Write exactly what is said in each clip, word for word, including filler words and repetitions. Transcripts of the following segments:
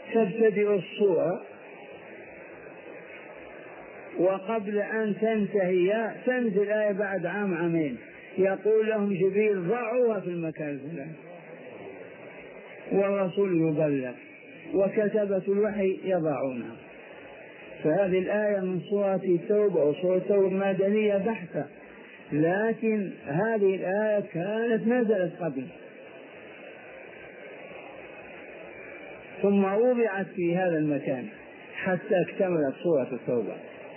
تبتدئ الصورة وقبل أن تنتهي تنزل آية بعد عام عامين، يقول لهم جبريل ضعوها في المكان الفلاني، والرسول يبلغ وكتبة الوحي يضعونها. فهذه الآية من سورة التوبة، وسورة التوبة مدنية بحتة، لكن هذه الآية كانت نزلت قبل ثم وضعت في هذا المكان حتى اكتملت سورة التوبة.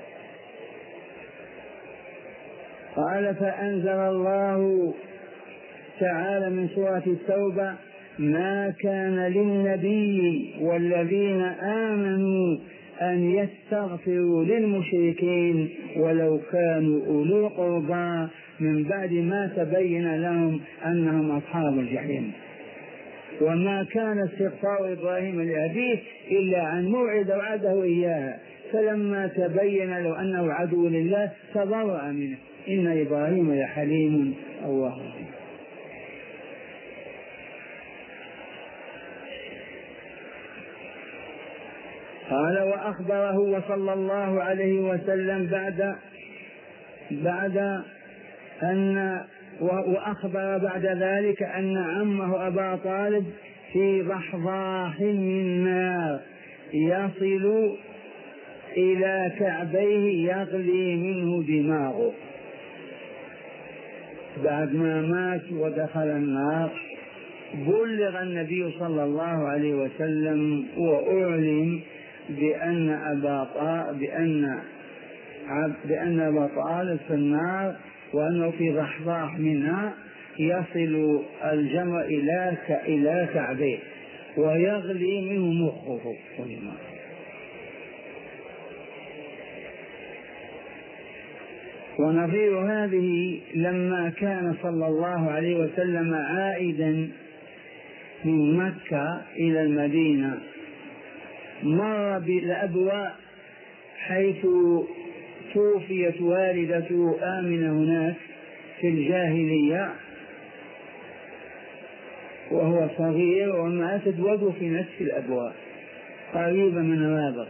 قال فأنزل الله تعالى من سورة التوبة ما كان للنبي والذين آمنوا أن يستغفروا للمشركين ولو كانوا أولي قربى من بعد ما تبين لهم أنهم أصحاب الجحيم. وما كان استغفار إبراهيم لأبيه إلا عن موعد وعده إياها، فلما تبين له أنه عدو لله تبرأ منه إن إبراهيم لحليم أواه. قال وأخبره صلى الله عليه وسلم بعد بعد أن وأخبر بعد ذلك أن عمه أبا طالب في ضحضاح من نار يصل إلى كعبيه يغلي منه دماغه. بعد ما مات ودخل النار بلغ النبي صلى الله عليه وسلم وأعلم بأن أبا طالب بأن بأن أبا طالب في النار وأنه في ضحضاح منها يصل الجمر إلى إلى كعبيه ويغلي منه مخه. ونظير هذه لما كان صلى الله عليه وسلم عائدا من مكة إلى المدينة مر بالأبواء حيث توفيت والدته آمنة هناك في الجاهلية وهو صغير، وماتت وهو في نفس الأبواء قريبا من الرابغ.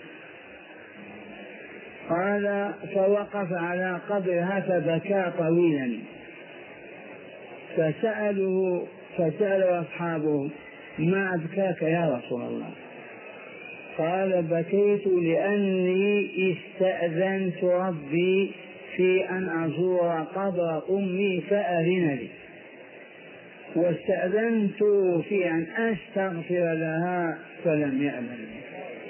قال فوقف على قبرها فبكى طويلا، فسأله فسأل أصحابه ما أبكاك يا رسول الله؟ قال بكيت لأني استأذنت ربي في أن أزور قبر أمي فأذن لي، واستأذنت في أن أستغفر لها فلم يأذن لي.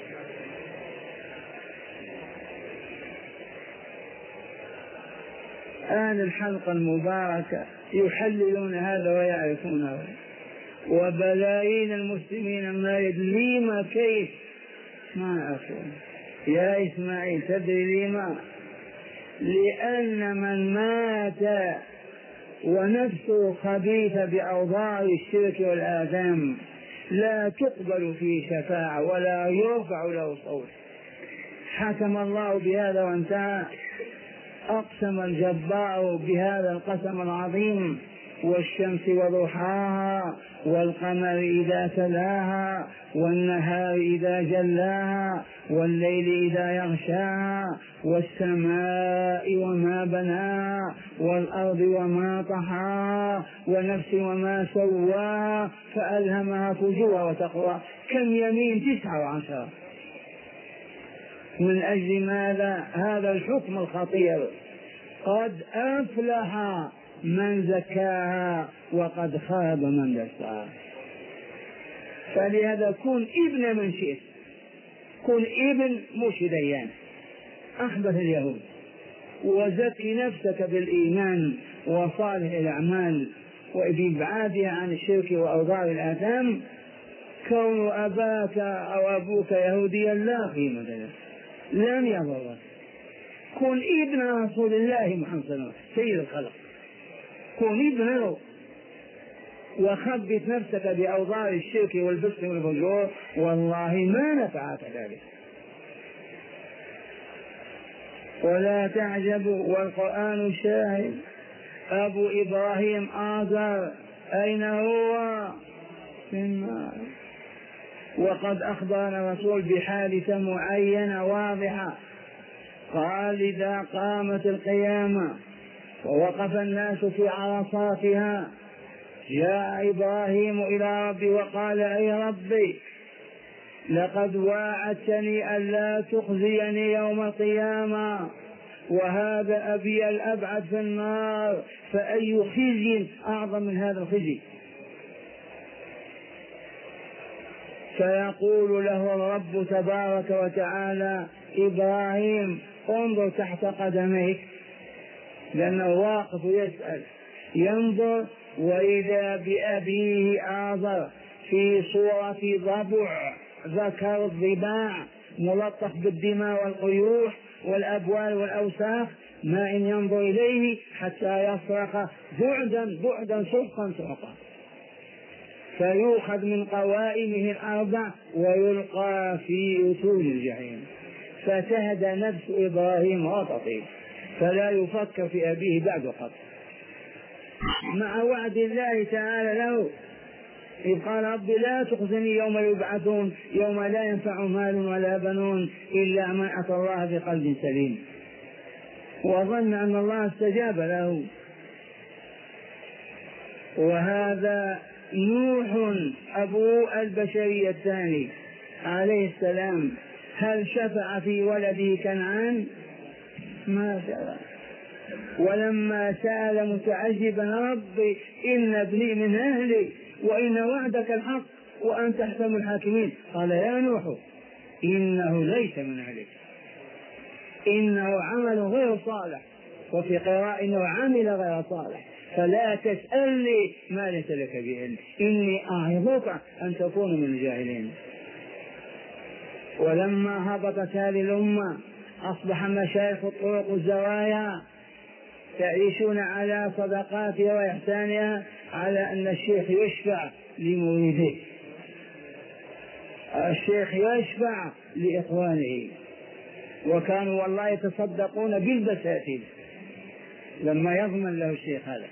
آن الحلقة المباركة يحللون هذا ويعرفونه، وبلايين المسلمين ما يدري ما كيف ما أفهم. يا إسماعيل تدري لما؟ لأن من مات ونفسه خبيثة بأوضاع الشرك والآثام لا تقبل فيه شفاعة ولا يرفع له صوت. حكم الله بهذا وانتهى. أقسم الجبار بهذا القسم العظيم: والشمس وضحاها والقمر إذا تلاها والنهار إذا جلاها والليل إذا يغشاها والسماء وما بناها والأرض وما طحاها ونفس وما سواها فألهمها فجورها وتقواها. كم يمين؟ تسعة وعشرة. من أجل ماذا هذا الحكم الخطير؟ قد أفلح من زكاها وقد خاب من دساها. فلهذا كن ابن من شئت، كن ابن مش ديان أحبث اليهود، وزكي نفسك بالإيمان وصالح الأعمال وبإبعادها عن الشرك وأوضاع الآثام. كون أباك أو أبوك يهوديا لا قيمة له، لن يضرك. كن ابن رسول الله محمد صلى الله عليه وسلم سيد الخلق، كن ابنه وخبث نفسك بأوضاع الشرك والفسق والفجور، والله ما نفعك ذلك. ولا تعجبوا والقرآن شاهد. أبو إبراهيم آزر أين هو؟ في النار. وقد أخبرنا الرسول بحادثة معينة واضحة، قال إذا قامت القيامة ووقف الناس في عرصاتها جاء إبراهيم إلى ربي وقال أي ربي لقد واعدتني ألا تخزيني يوم القيامة وهذا أبي الأبعد في النار، فأي خزي أعظم من هذا الخزي؟ فيقول له الرب تبارك وتعالى إبراهيم انظر تحت قدميك، لأنه واقف يسأل، ينظر وإذا بأبيه آزر في صورة ضبع ذكر الضباع ملطخ بالدماء والقيوح والأبوال والأوساخ، ما إن ينظر إليه حتى يصرخ بعدا بعدا سحقا سحقا، فيؤخذ من قوائمه الأربع ويلقى في أسود الجحيم، فتهدى نفس إبراهيم وتطيب، فلا يفكر في أبيه بعد قط، مع وعد الله تعالى له إذ قال رب لا تخزني يوم يبعثون يوم لا ينفع مال ولا بنون إلا من أتى الله بقلب سليم، وظن أن الله استجاب له. وهذا نوح أبو البشرية الثاني عليه السلام، هل شفع في ولده كنعان؟ ما شفع. ولما سأل متعجبا ربي إن ابني من أهلي وإن وعدك الحق وأنت أحكم الحاكمين، قال يا نوح إنه ليس من أهلك إنه عمل غير صالح، وفي قراءة إنه عمل غير صالح، فلا تسألني ما ليس لك به، إني أعظك أن تكون من الجاهلين. ولما هبطت هذه الأمة أصبح مشايخ الطرق الزوايا تعيشون على صدقاتها وإحسانها على أن الشيخ يشفع لمريده، الشيخ يشفع لإخوانه، وكانوا والله يتصدقون بالبساتين لما يضمن له الشيخ هذا،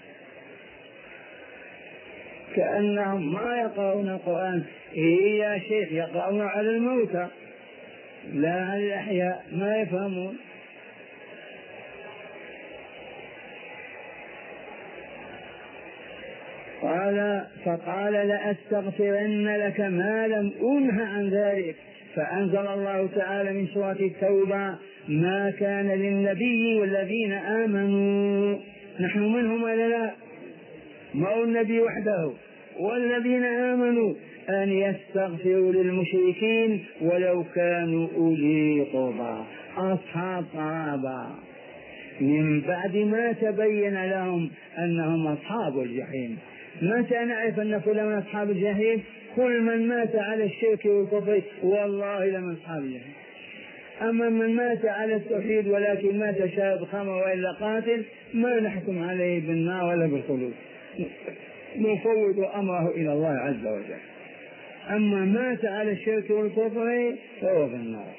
كأنهم ما يقرؤون القرآن. إيه يا شيخ يقرؤون على الموتى لا على الأحياء، ما يفهمون. قال فقال لأستغفرن لك ما لم أنه عن ذلك، فأنزل الله تعالى من سورة التوبة ما كان للنبي والذين آمنوا، نحن منهم ولا لا؟ ما هو النبي وحده والذين آمنوا أن يستغفروا للمشركين ولو كانوا أولي قربى أصحاب قرابة من بعد ما تبين لهم أنهم أصحاب الجحيم. متى نعرف أن فلان أصحاب الجحيم؟ كل من مات على الشرك والكفر والله لمن أصحاب الجحيم. أما من مات على التوحيد ولكن مات شارب خمر وإلا قاتل ما نحكم عليه بالنار ولا بالخلود، نفوض أمره إلى الله عز وجل. أما مات على الشرك والكفر فهو في النار.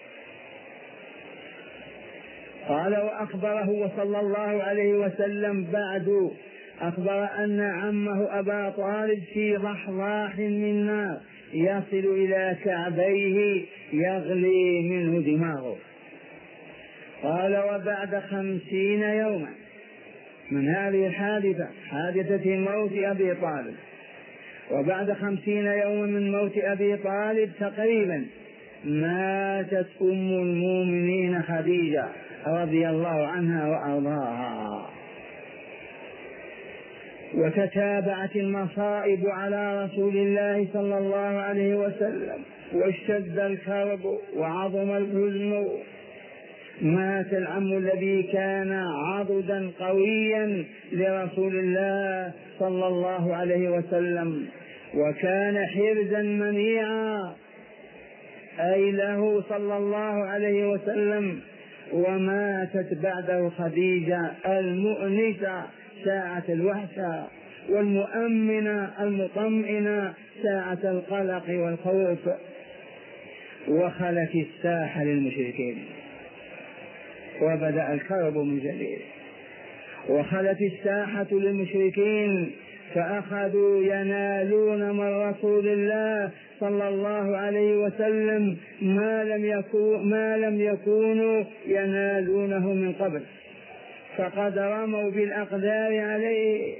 قال وأخبره صلى الله عليه وسلم بعد أخبر أن عمه أبا طالب في ضحضاح من نار يصل إلى كعبيه يغلي منه دماغه. قال وبعد خمسين يوما من هذه الحادثة حادثة موت أبي طالب، وبعد خمسين يوما من موت أبي طالب تقريبا ماتت أم المؤمنين خديجة رضي الله عنها وأرضاها، وتتابعت المصائب على رسول الله صلى الله عليه وسلم واشتد الكرب وعظم الحزن. مات العم الذي كان عضدا قويا لرسول الله صلى الله عليه وسلم وكان حرزا منيعا أي له صلى الله عليه وسلم. وماتت بعده خديجة المؤنسة ساعة الوحشة والمؤمنة المطمئنة ساعة القلق والخوف. وخلت الساحة للمشركين وبدأ الكرب من جديد. وخلت الساحة للمشركين فأخذوا ينالون من رسول الله صلى الله عليه وسلم ما لم يكون ما لم يكونوا ينالونه من قبل، فقد رموا بالأقدار عليه.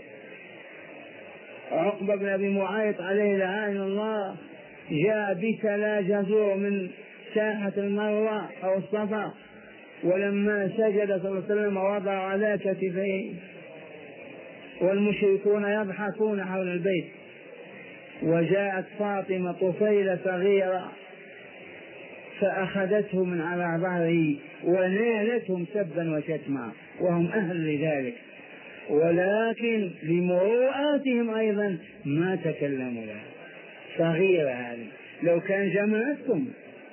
عقبة بن أبي معيط عليه لعان الله جاء بثلا جزور من ساحة المروة أو الصفا، ولما سجد صلى الله عليه وسلم وضع على كتفيه والمشركون يضحكون حول البيت، وجاءت فاطمة طفيلة صغيرة فأخذته من على ظهره ونالتهم سبا وشتما وهم أهل لذلك، ولكن لمروءاتهم أيضا ما تكلموا لها. صغيرة هذه لو كان جمعتكم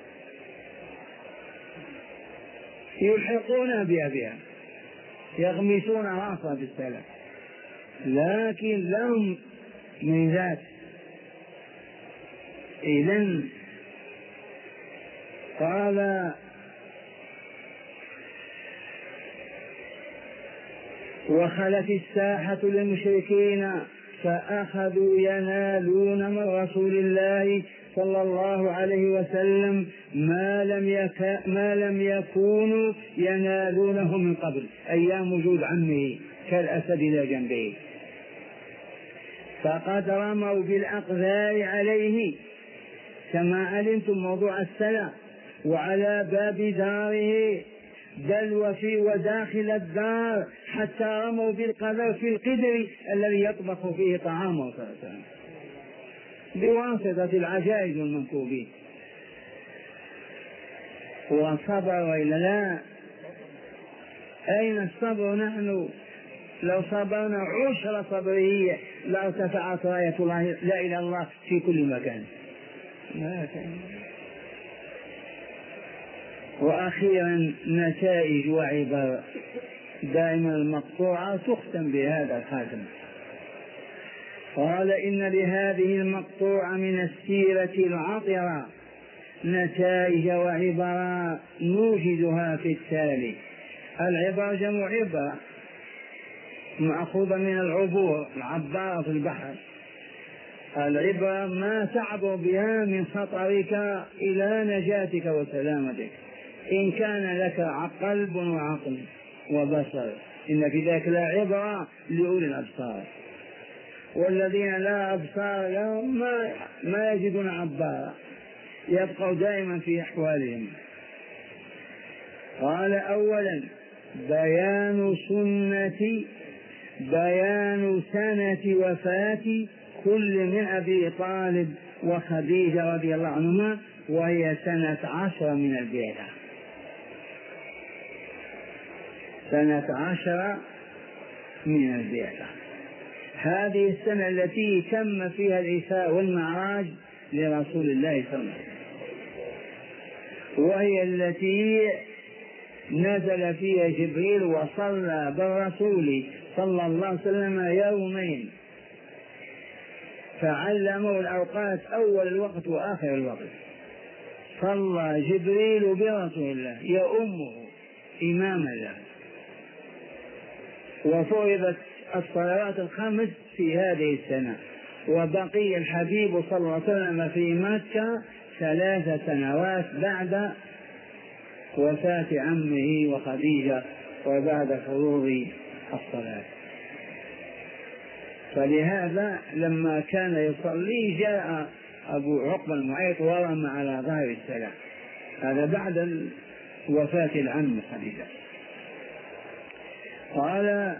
يلحقون بها بها يغمسون راسها بالسلام، لكن لهم من ذات. إذن قال وخلت الساحة للمشركين فأخذوا ينالون من رسول الله صلى الله عليه وسلم ما لم, يك... ما لم يكونوا ينالونه من قبل، أيام وجود عمه كالأسد إلى جنبه. فقد رموا بالأقذار عليه كما علمتم موضوع السلام، وعلى باب داره بل وفي وداخل الدار، حتى رموا بالقذر في القدر الذي يطبخ فيه طعامه صلى الله عليه وسلم بواسطة العجائز والمنكوبين. وصبر وإلا لا؟ أين الصبر؟ نحن لو صبرنا عشر صبرية لارتفعت راية الله لا إله إلا الله في كل مكان. وأخيرا نتائج وعبر دائما المقطوعة تختم بهذا الخاتم. قال إن لهذه المقطوعة من السيرة العطرة نتائج وعبر نوجدها في التالي. العبر جمع عبرة مأخوذة من العبور، العبارة في البحر. العبرة ما تعبر بها من خطرك إلى نجاتك وسلامتك، إن كان لك قلب وعقل وبصر، إن في ذلك لا عبرة لأولي الأبصار. والذين لا أبصار لهم ما, ما يجدون عبارة، يبقوا دائما في أحوالهم. قال أولا بيان سنة بيان سنة وفاة كل من أبي طالب وخديجة رضي الله عنهما، وهي سنة عشر من البعثة. سنة عشر من البعثة، هذه السنة التي تم فيها الإسراء والمعراج لرسول الله صلى الله عليه وسلم، وهي التي نزل فيها جبريل وصلى بالرسول صلى الله عليه وسلم يومين، فعلموا الأوقات أول الوقت وآخر الوقت. صلى جبريل برسول الله يؤمه إماما له، وفرضت الصلوات الخمس في هذه السنة، وبقي الحبيب صلى الله عليه وسلم في مكة ثلاث سنوات بعد وفاة عمه وخديجة وبعد فروض الصلاة. فلهذا لما كان يصلي جاء أبو عقبة المعيط ورمى على ظهر السلام، هذا بعد وفاة العم خديجة. قال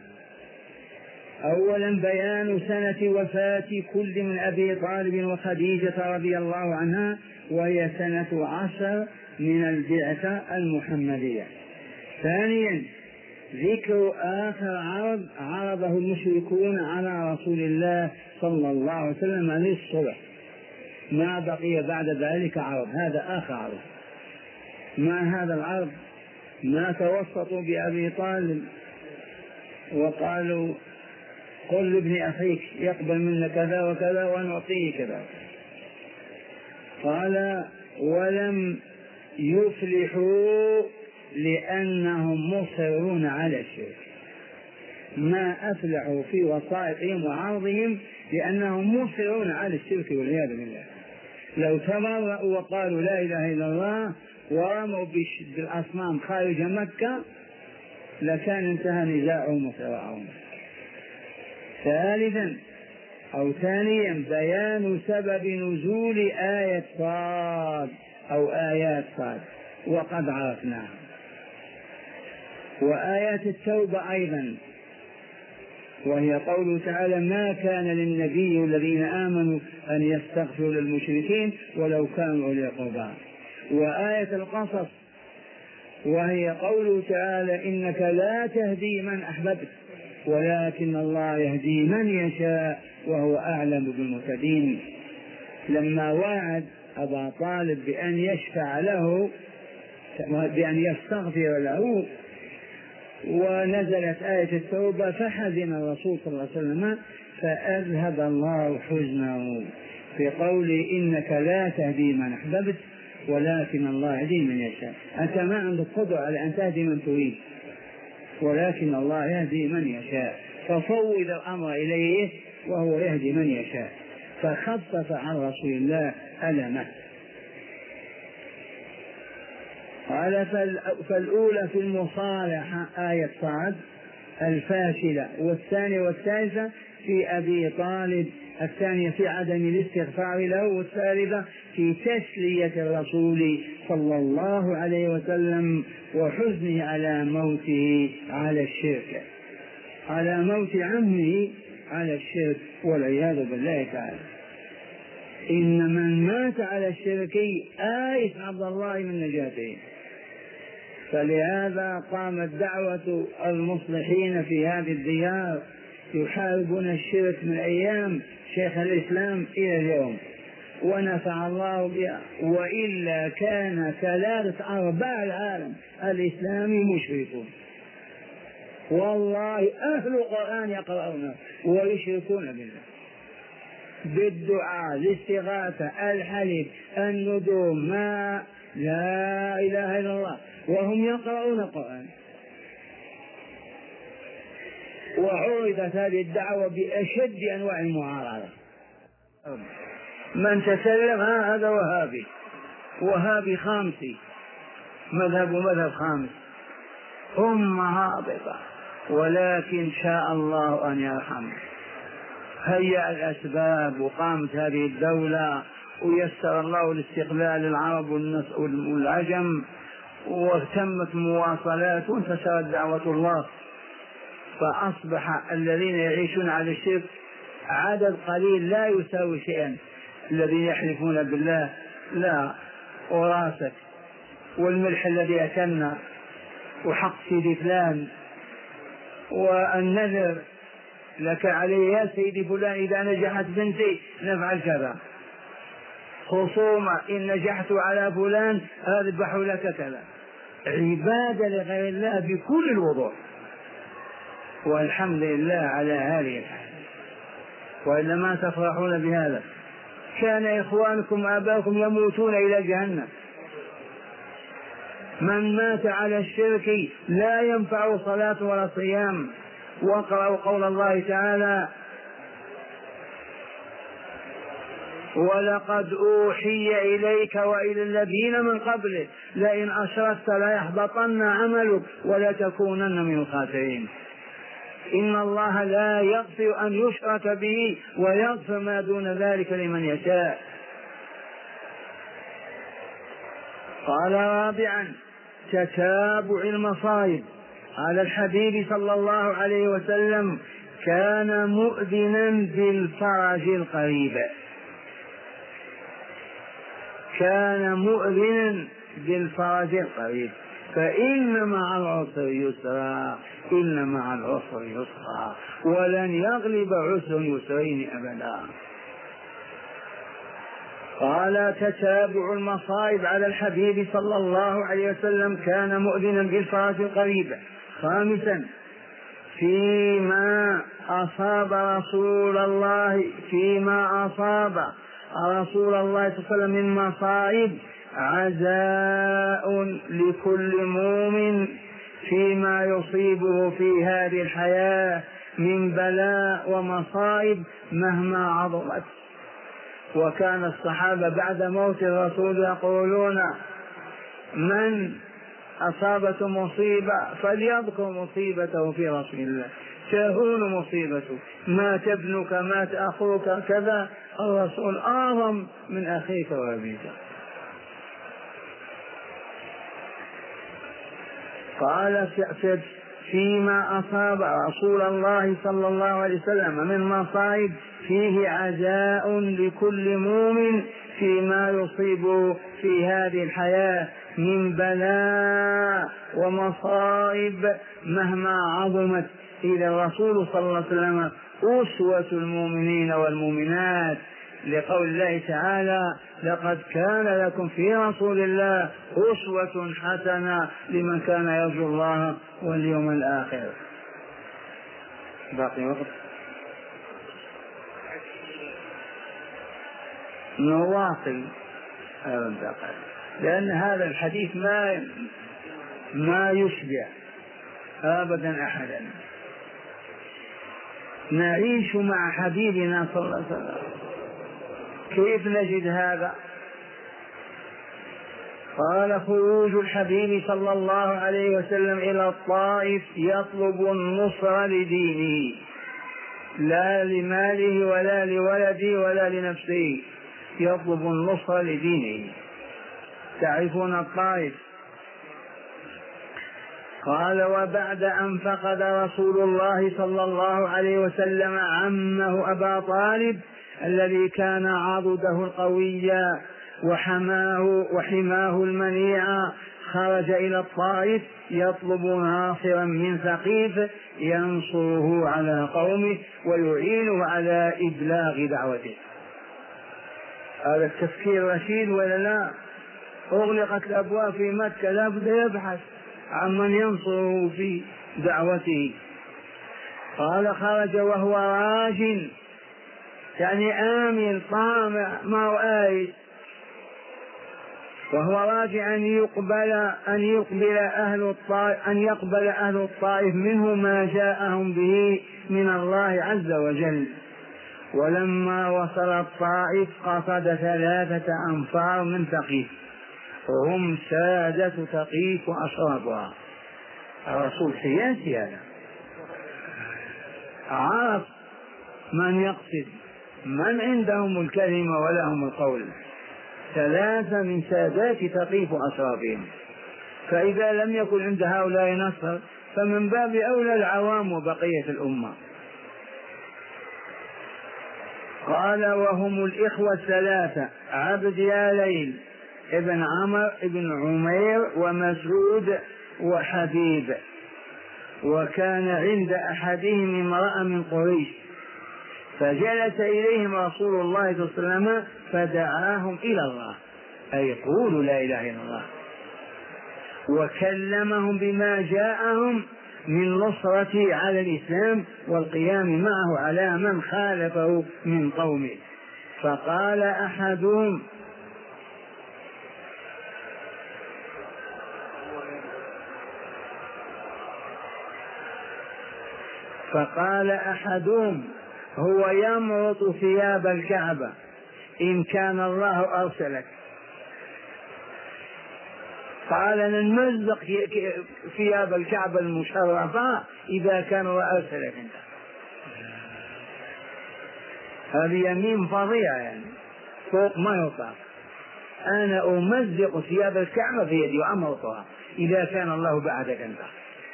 أولا بيان سنة وفاة كل من أبي طالب وخديجة رضي الله عنها، وهي سنة عشر من البعثة المحمدية. ثانيا ذكر آخر عرض عرضه المشركون على رسول الله صلى الله عليه وسلم للصلح، ما بقي بعد ذلك عرض، هذا آخر عرض. ما هذا العرض؟ ما توسطوا بأبي طالب وقالوا قل لابن أخيك يقبل منا كذا وكذا ونعطيه كذا. قال ولم يفلحوا لأنهم مصرون على الشرك، ما أفلحوا في وسائطهم وعرضهم لأنهم مصرون على الشرك والعياذ بالله. لو تبرأوا وقالوا لا إله إلا الله ورموا بالأصنام خارج مكة لكان انتهى نزاعهم وصراعهم. ثالثا أو ثانيا بيان سبب نزول آية صاد أو آيات صاد وقد عرفناها. وآيات التوبة أيضا، وهي قوله تعالى ما كان للنبي الذين آمنوا أن يستغفروا للمشركين ولو كانوا أولي قربى. وآية القصص وهي قوله تعالى إنك لا تهدي من أحببت ولكن الله يهدي من يشاء وهو أعلم بالمهتدين. لما وعد أبا طالب بأن يشفع له بأن يستغفر له ونزلت آية التوبة فحزن الرسول صلى الله عليه وسلم فأذهب الله حزنه في قوله إنك لا تهدي من أحببت ولكن الله يهدي من يشاء. أنت ما عندك قدرة على أن تهدي من تريد ولكن الله يهدي من يشاء، ففوض الأمر إليه وهو يهدي من يشاء، فخفف عن رسول الله ألمه. قال فالأولى في المصالحة آية صاد الفاشلة، والثانية والثالثة في أبي طالب، الثانية في عدم الاستغفار له، والثالثة في تسلية الرسول صلى الله عليه وسلم وحزنه على موته على الشرك، على موت عمه على الشرك والعياذ بالله تعالى. إن من مات على الشرك آيس عبد الله من نجاته. فلهذا قامت دعوة المصلحين في هذه الديار يحاربون الشرك من أيام شيخ الإسلام إلى اليوم ونفع الله بها، وإلا كان ثلاثة أرباع العالم الإسلامي مشركون، والله أهل القرآن يقرؤون ويشركون بالله بالدعاء، الاستغاثة، الحلف، الندوم، ما لا إله إلا الله، وهم يقرؤون القرآن. وعرضت هذه الدعوة بأشد أنواع المعارضة. من تسلم هذا وهابي وهابي خامسي، مذهب مذهب خامس، هم هابطة، ولكن شاء الله أن يرحم. هيأ الأسباب وقامت هذه الدولة ويسر الله الاستقلال العرب والعجم وتمت مواصلات وانتشرت دعوة الله، فأصبح الذين يعيشون على الشرك عدد قليل لا يساوي شيئا. الذين يحلفون بالله لا وراسك والملح الذي أكلنا وحق سيدي فلان والنذر لك علي يا سيدي فلان إذا نجحت بنتي نفعل كذا، خصومة إن نجحت على فلان أذبح لك كذا، عبادة لغير الله بكل الوضوح. والحمد لله على هذه الحال، وإلا ما تفرحون بهذا. كان إخوانكم وآباؤكم يموتون إلى جهنم. من مات على الشرك لا ينفع صلاة ولا صيام. واقرأوا قول الله تعالى ولقد أوحي إليك وإلى الذين من قبلك لئن أشركت ليحبطن عملك ولتكونن من الخاسرين. إن الله لا يغفر أن يشرك به ويغفر ما دون ذلك لمن يشاء. قال رابعا تتابع المصائب على الحبيب صلى الله عليه وسلم كان مؤذنا بالفرج القريب، كان مؤذنا بالفرج القريب، فإن مع العسر يسرا إن مع العسر يسرا ولن يغلب عسر يسرين أبدا. قال تتابع المصائب على الحبيب صلى الله عليه وسلم كان مؤذنا بالفرج القريب. خامسا فيما أصاب رسول الله فيما أصاب رسول الله صلى الله عليه وسلم من مصائب عزاء لكل مؤمن فيما يصيبه في هذه الحياة من بلاء ومصائب مهما عظمت. وكان الصحابة بعد موت الرسول يقولون: من أصابته مصيبة فليذكر مصيبته في رسول الله، تهون مصيبته، مات ابنك، مات أخوك، كذا، الرسول أعظم من أخيك وأبيك. قال: فيما أصاب رسول الله صلى الله عليه وسلم من مصائب فيه عزاء لكل مؤمن فيما يصيبه في هذه الحياة من بلاء ومصائب مهما عظمت. إلى الرسول صلى الله عليه وسلم أسوة المؤمنين والمؤمنات، لقول الله تعالى: لقد كان لكم في رسول الله أسوة حسنة لمن كان يرجو الله واليوم الآخر. باقي وقت نواصل، لأن هذا الحديث ما ما يشبع أبدا أحدا. نعيش مع حبيبنا صلى الله عليه وسلم. كيف نجد هذا؟ قال: خروج الحبيب صلى الله عليه وسلم إلى الطائف يطلب النصر لدينه، لا لماله ولا لولده ولا لنفسه، يطلب النصر لدينه. تعرفون الطائف. قال: وبعد أن فقد رسول الله صلى الله عليه وسلم عمه أبا طالب الذي كان عضده القوي وحماه وحماه المنيع، خرج إلى الطائف يطلب ناصرا من ثقيف ينصره على قومه ويعينه على إبلاغ دعوته. هذا التفكير رشيد ولا لا؟ أغلقت الأبواب في مكة، لا بد يبحث عن من ينصره في دعوته. قال: خرج وهو راج، يعني آمن طامع ما هو آيس، وهو راجع أن يقبل أن يقبل أهل الطائف أن يقبل أهل الطائف منه ما جاءهم به من الله عز وجل. ولما وصل الطائف قصد ثلاثة أنفار من ثقيف، وهم سادة ثقيف وأشرافها. الرسول سياسي هذا، عرف من يقصد، من عندهم الكلمة ولهم القول. ثلاثة من سادات ثقيف وأشرافهم، فإذا لم يكن عند هؤلاء نصر فمن باب أولى العوام وبقية الأمة. قال: وهم الإخوة الثلاثة عبد يا ليل ابن عمر ابن عمير ومسعود وحبيب. وكان عند أحدهم امرأة من قريش، فجلس إليهم رسول الله صلى الله عليه وسلم فدعاهم إلى الله، أي قولوا لا إله إلا الله، وكلمهم بما جاءهم من نصرته على الإسلام والقيام معه على من خالفه من قومه. فقال أحدهم فقال أحدهم هو يمرط ثياب الكعبة إن كان الله أرسلك. قال: نمزق ثياب الكعبة المشرفة إذا كان الله أرسلك انت. هذه يمين فظيعة، يعني فوق ما يطاق. أنا أمزق ثياب الكعبة في يدي وأمرطها إذا كان الله بعدك انت.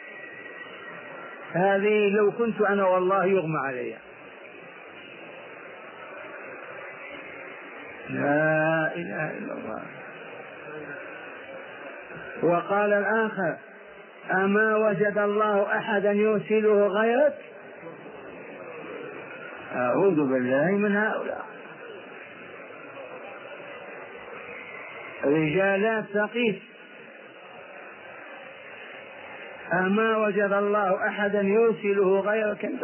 هذه لو كنت أنا والله يغمى علي. لا إله إلا الله. وقال الآخر: أما وجد الله أحدا يرسله غيرك؟ أعوذ بالله من هؤلاء رجالات ثقيف. أما وجد الله أحدا يرسله غيرك انت؟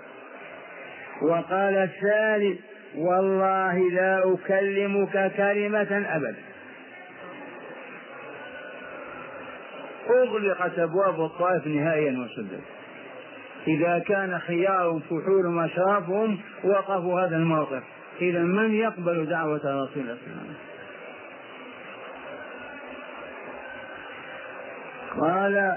وقال الثالث: والله لا أكلمك كلمة أبدا. أغلقت أبواب الطائف نهائيا وسدت. إذا كان خيار فحول وأشرافهم وقفوا هذا الموقف، إذا من يقبل دعوة رسول الله صلى الله عليه وسلم؟ قال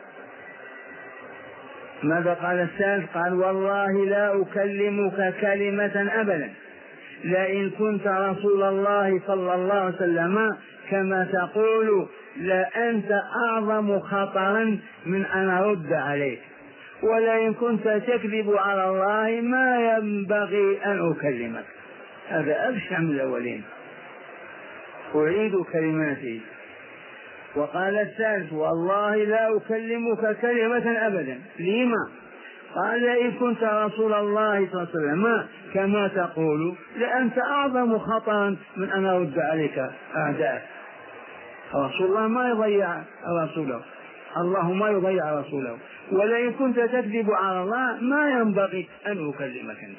ماذا قال الثالث؟ قال والله لا أكلمك كلمة أبدا لئن كنت رسول الله صلى الله عليه وسلم كما تقول لأنت أعظم خطرا من أن أرد عليك، ولئن كنت تكذب على الله ما ينبغي أن أكلمك. هذا أبشع من الأولين. أعيد كلماتي. وقال الثالث والله لا أكلمك كلمة أبدا. لما؟ قال لئن كنت رسول الله صلى الله عليه وسلم كما تقول لأنت أعظم خطأ من أن أرد عليك أعداءك. رسول الله ما يضيع رسوله، الله ما يضيع رسوله. ولئن كنت تكذب على الله ما ينبغي أن أكلمك أنت.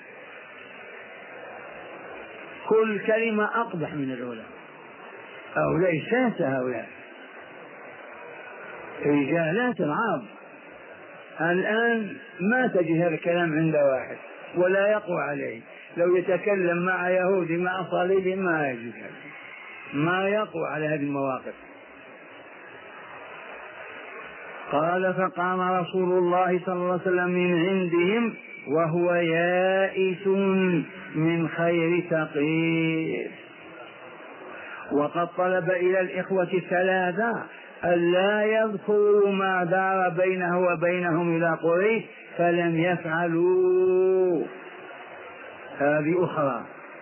كل كلمة أقبح من الأولى. هؤلاء شاسة، هؤلاء رجالات العرب الآن ما تجد هذا الكلام عند واحد ولا يقوى عليه. لو يتكلم مع يهودي مع صليبي ما يجد، ما يقوى على هذه المواقف. قال فقام رسول الله صلى الله عليه وسلم من عندهم وهو يائس من خير تقي، وقد طلب إلى الإخوة الثلاثة ألا يذكروا ما دار بينه وبينهم إلى قريش فلم يفعلوا. هذه أخرى.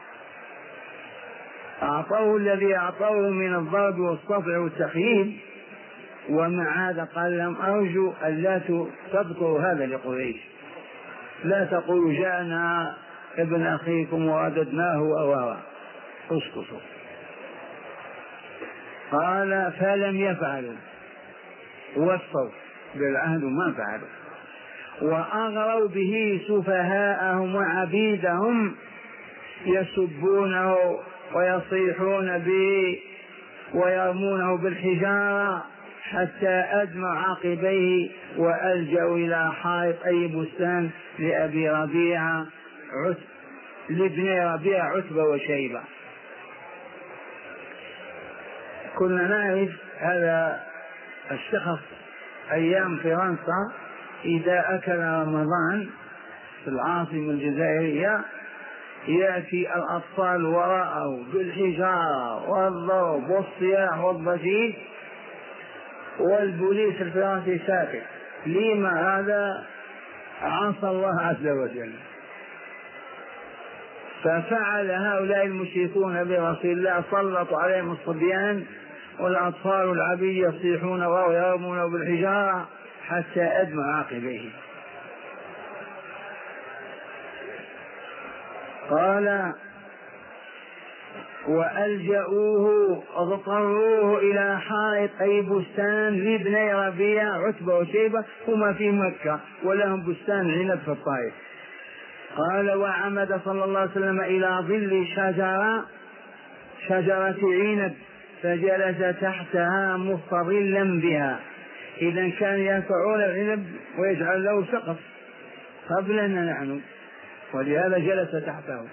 أعطوه الذي أعطوه من الضرب والصفع والتخييم، ومع هذا قال لهم أرجو ألا تذكروا هذا لقريش، لا تقولوا جاءنا ابن أخيكم ورددناه أوارا، اسكتوا. قال فلم يفعلوا، وصوا بالعهد ما فعلوا، وأغروا به سفهاءهم وعبيدهم يسبونه ويصيحون به ويرمونه بالحجارة حتى أدمع عقبيه وألجأوا إلى حائط أي بستان لأبي ربيعة لابن ربيعة عتبة وشيبة. كنا نعرف هذا الشخص أيام فرنسا إذا أكل رمضان في العاصمة الجزائرية يأتي الأطفال وراءه بالحجارة والضرب والصياح والضجيج والبوليس الفرنسي ساكت. لما؟ هذا عصى الله عز وجل. ففعل هؤلاء المشركون برسول الله، سلطوا عليهم الصبيان والأطفال والعبيد يصيحون ويرمونه بالحجارة حتى أدمع عقبيه. قال وألجأوه اضطروه إلى حائط أي بستان لابني ربيعة عتبة وشيبة، هما في مكة ولهم بستان عنب في الطائف. قال وعمد صلى الله عليه وسلم إلى ظل شجرة شجرة عنب فجلس تحتها مستظلا بها. إذا كان ينفعون العنب ويجعل له سقف قبلنا نحن، ولهذا جلس تحته.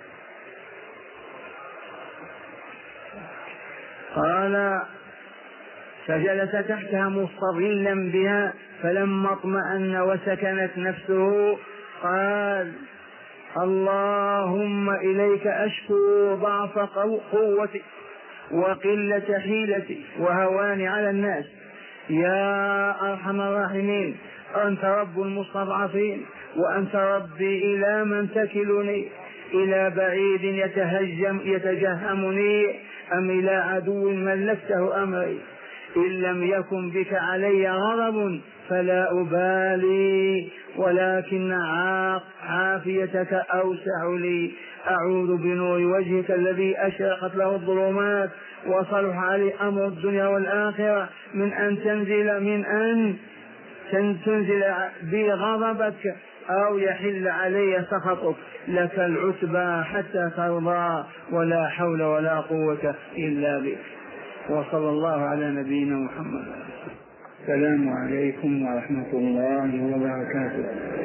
قال فجلس تحتها مستظلا بها فلما اطمأن وسكنت نفسه قال اللهم إليك أشكو ضعف قوتي وقلة حيلتي وهواني على الناس، يا أرحم الراحمين أنت رب المستضعفين وأنت ربي، إلى من تكلني؟ إلى بعيد يتهجم يتجهمني أم إلى عدو ملكته أمري؟ إن لم يكن بك علي غضب فلا أبالي، ولكن عافيتك أوسع لي. أعوذ بنور وجهك الذي أشرقت له الظلمات وصلح عليه أمر الدنيا والآخرة من أن تنزل من أن تنزل بي غضبك أو يحل علي سخطك، لك العتبى حتى ترضى ولا حول ولا قوة إلا بك. وصلى الله على نبينا محمد. السلام عليكم ورحمة الله وبركاته.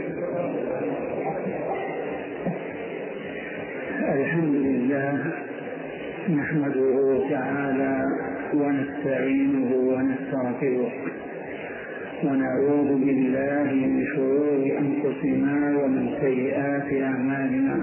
الحمد لله نحمده تعالى ونستعينه ونستغفره ونعوذ بالله من شرور أنفسنا ومن سيئات أعمالنا.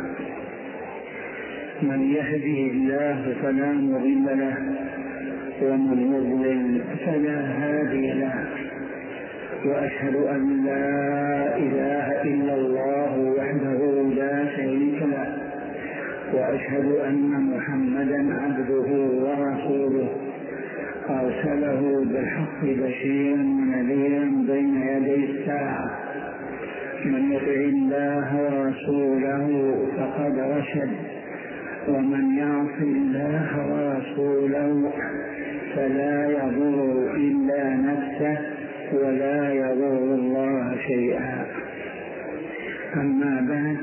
من يهده الله فلا مضل له ومن يضلل فلا هادي له، وأشهد أن لا إله إلا الله وحده لا شريك له، وأشهد أن محمدا عبده ورسوله أرسله بالحق بشيرا ونذيرا بين يدي الساعة. من يطع الله ورسوله فقد رشد، ومن يعص الله ورسوله فلا يضر إلا نفسه ولا يضر الله شيئا. أما بعد،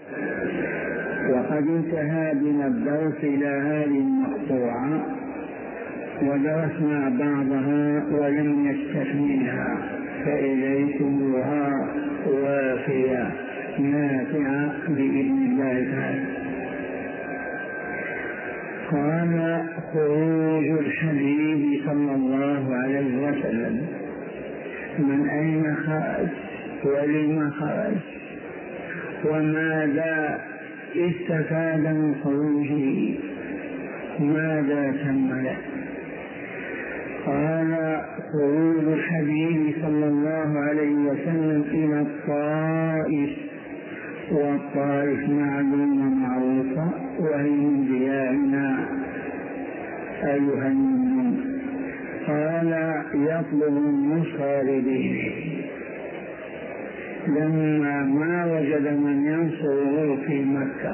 وقد انتهى بنا الدرس إلى هذه المقطوعة ودرسنا بعضها ولم نستكملها، فإليكمها وافية نافعة بإذن الله تعالى. قال: خروج الحبيب صلى الله عليه وسلم. من أين خرج ولم خرج وماذا استفاد من خروجه، ماذا تم له؟ قال: خروج الحبيب صلى الله عليه وسلم إلى الطائف، والطائف معلومة معروفة وهي من ديارنا أيها المؤمنون. قال: يطلب النصر لدينه، لما ما وجد من ينصره في مكة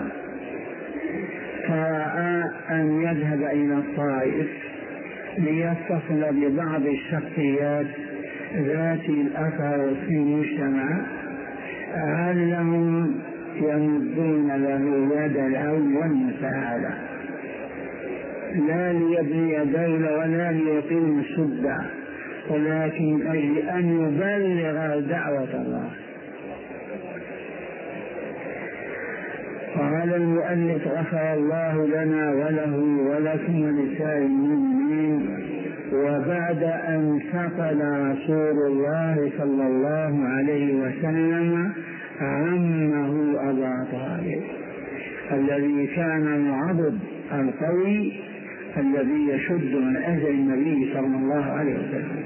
فرأى أن يذهب إلى الطائف ليتصل ببعض الشخصيات ذات الأثر في المجتمع لعلهم يمدون له يد العون والمساعدة، لا ليبني دولة ولا ليقيم السدة، ولكن أجل أن يبلغ دعوة الله. قال المؤلف: غفر الله لنا وله ولكم ولسائر المؤمنين. وبعد أن فقد رسول الله صلى الله عليه وسلم عمه أبا طالب الذي كان العضد القوي الذي يشد من أجل النبي صلى الله عليه وسلم،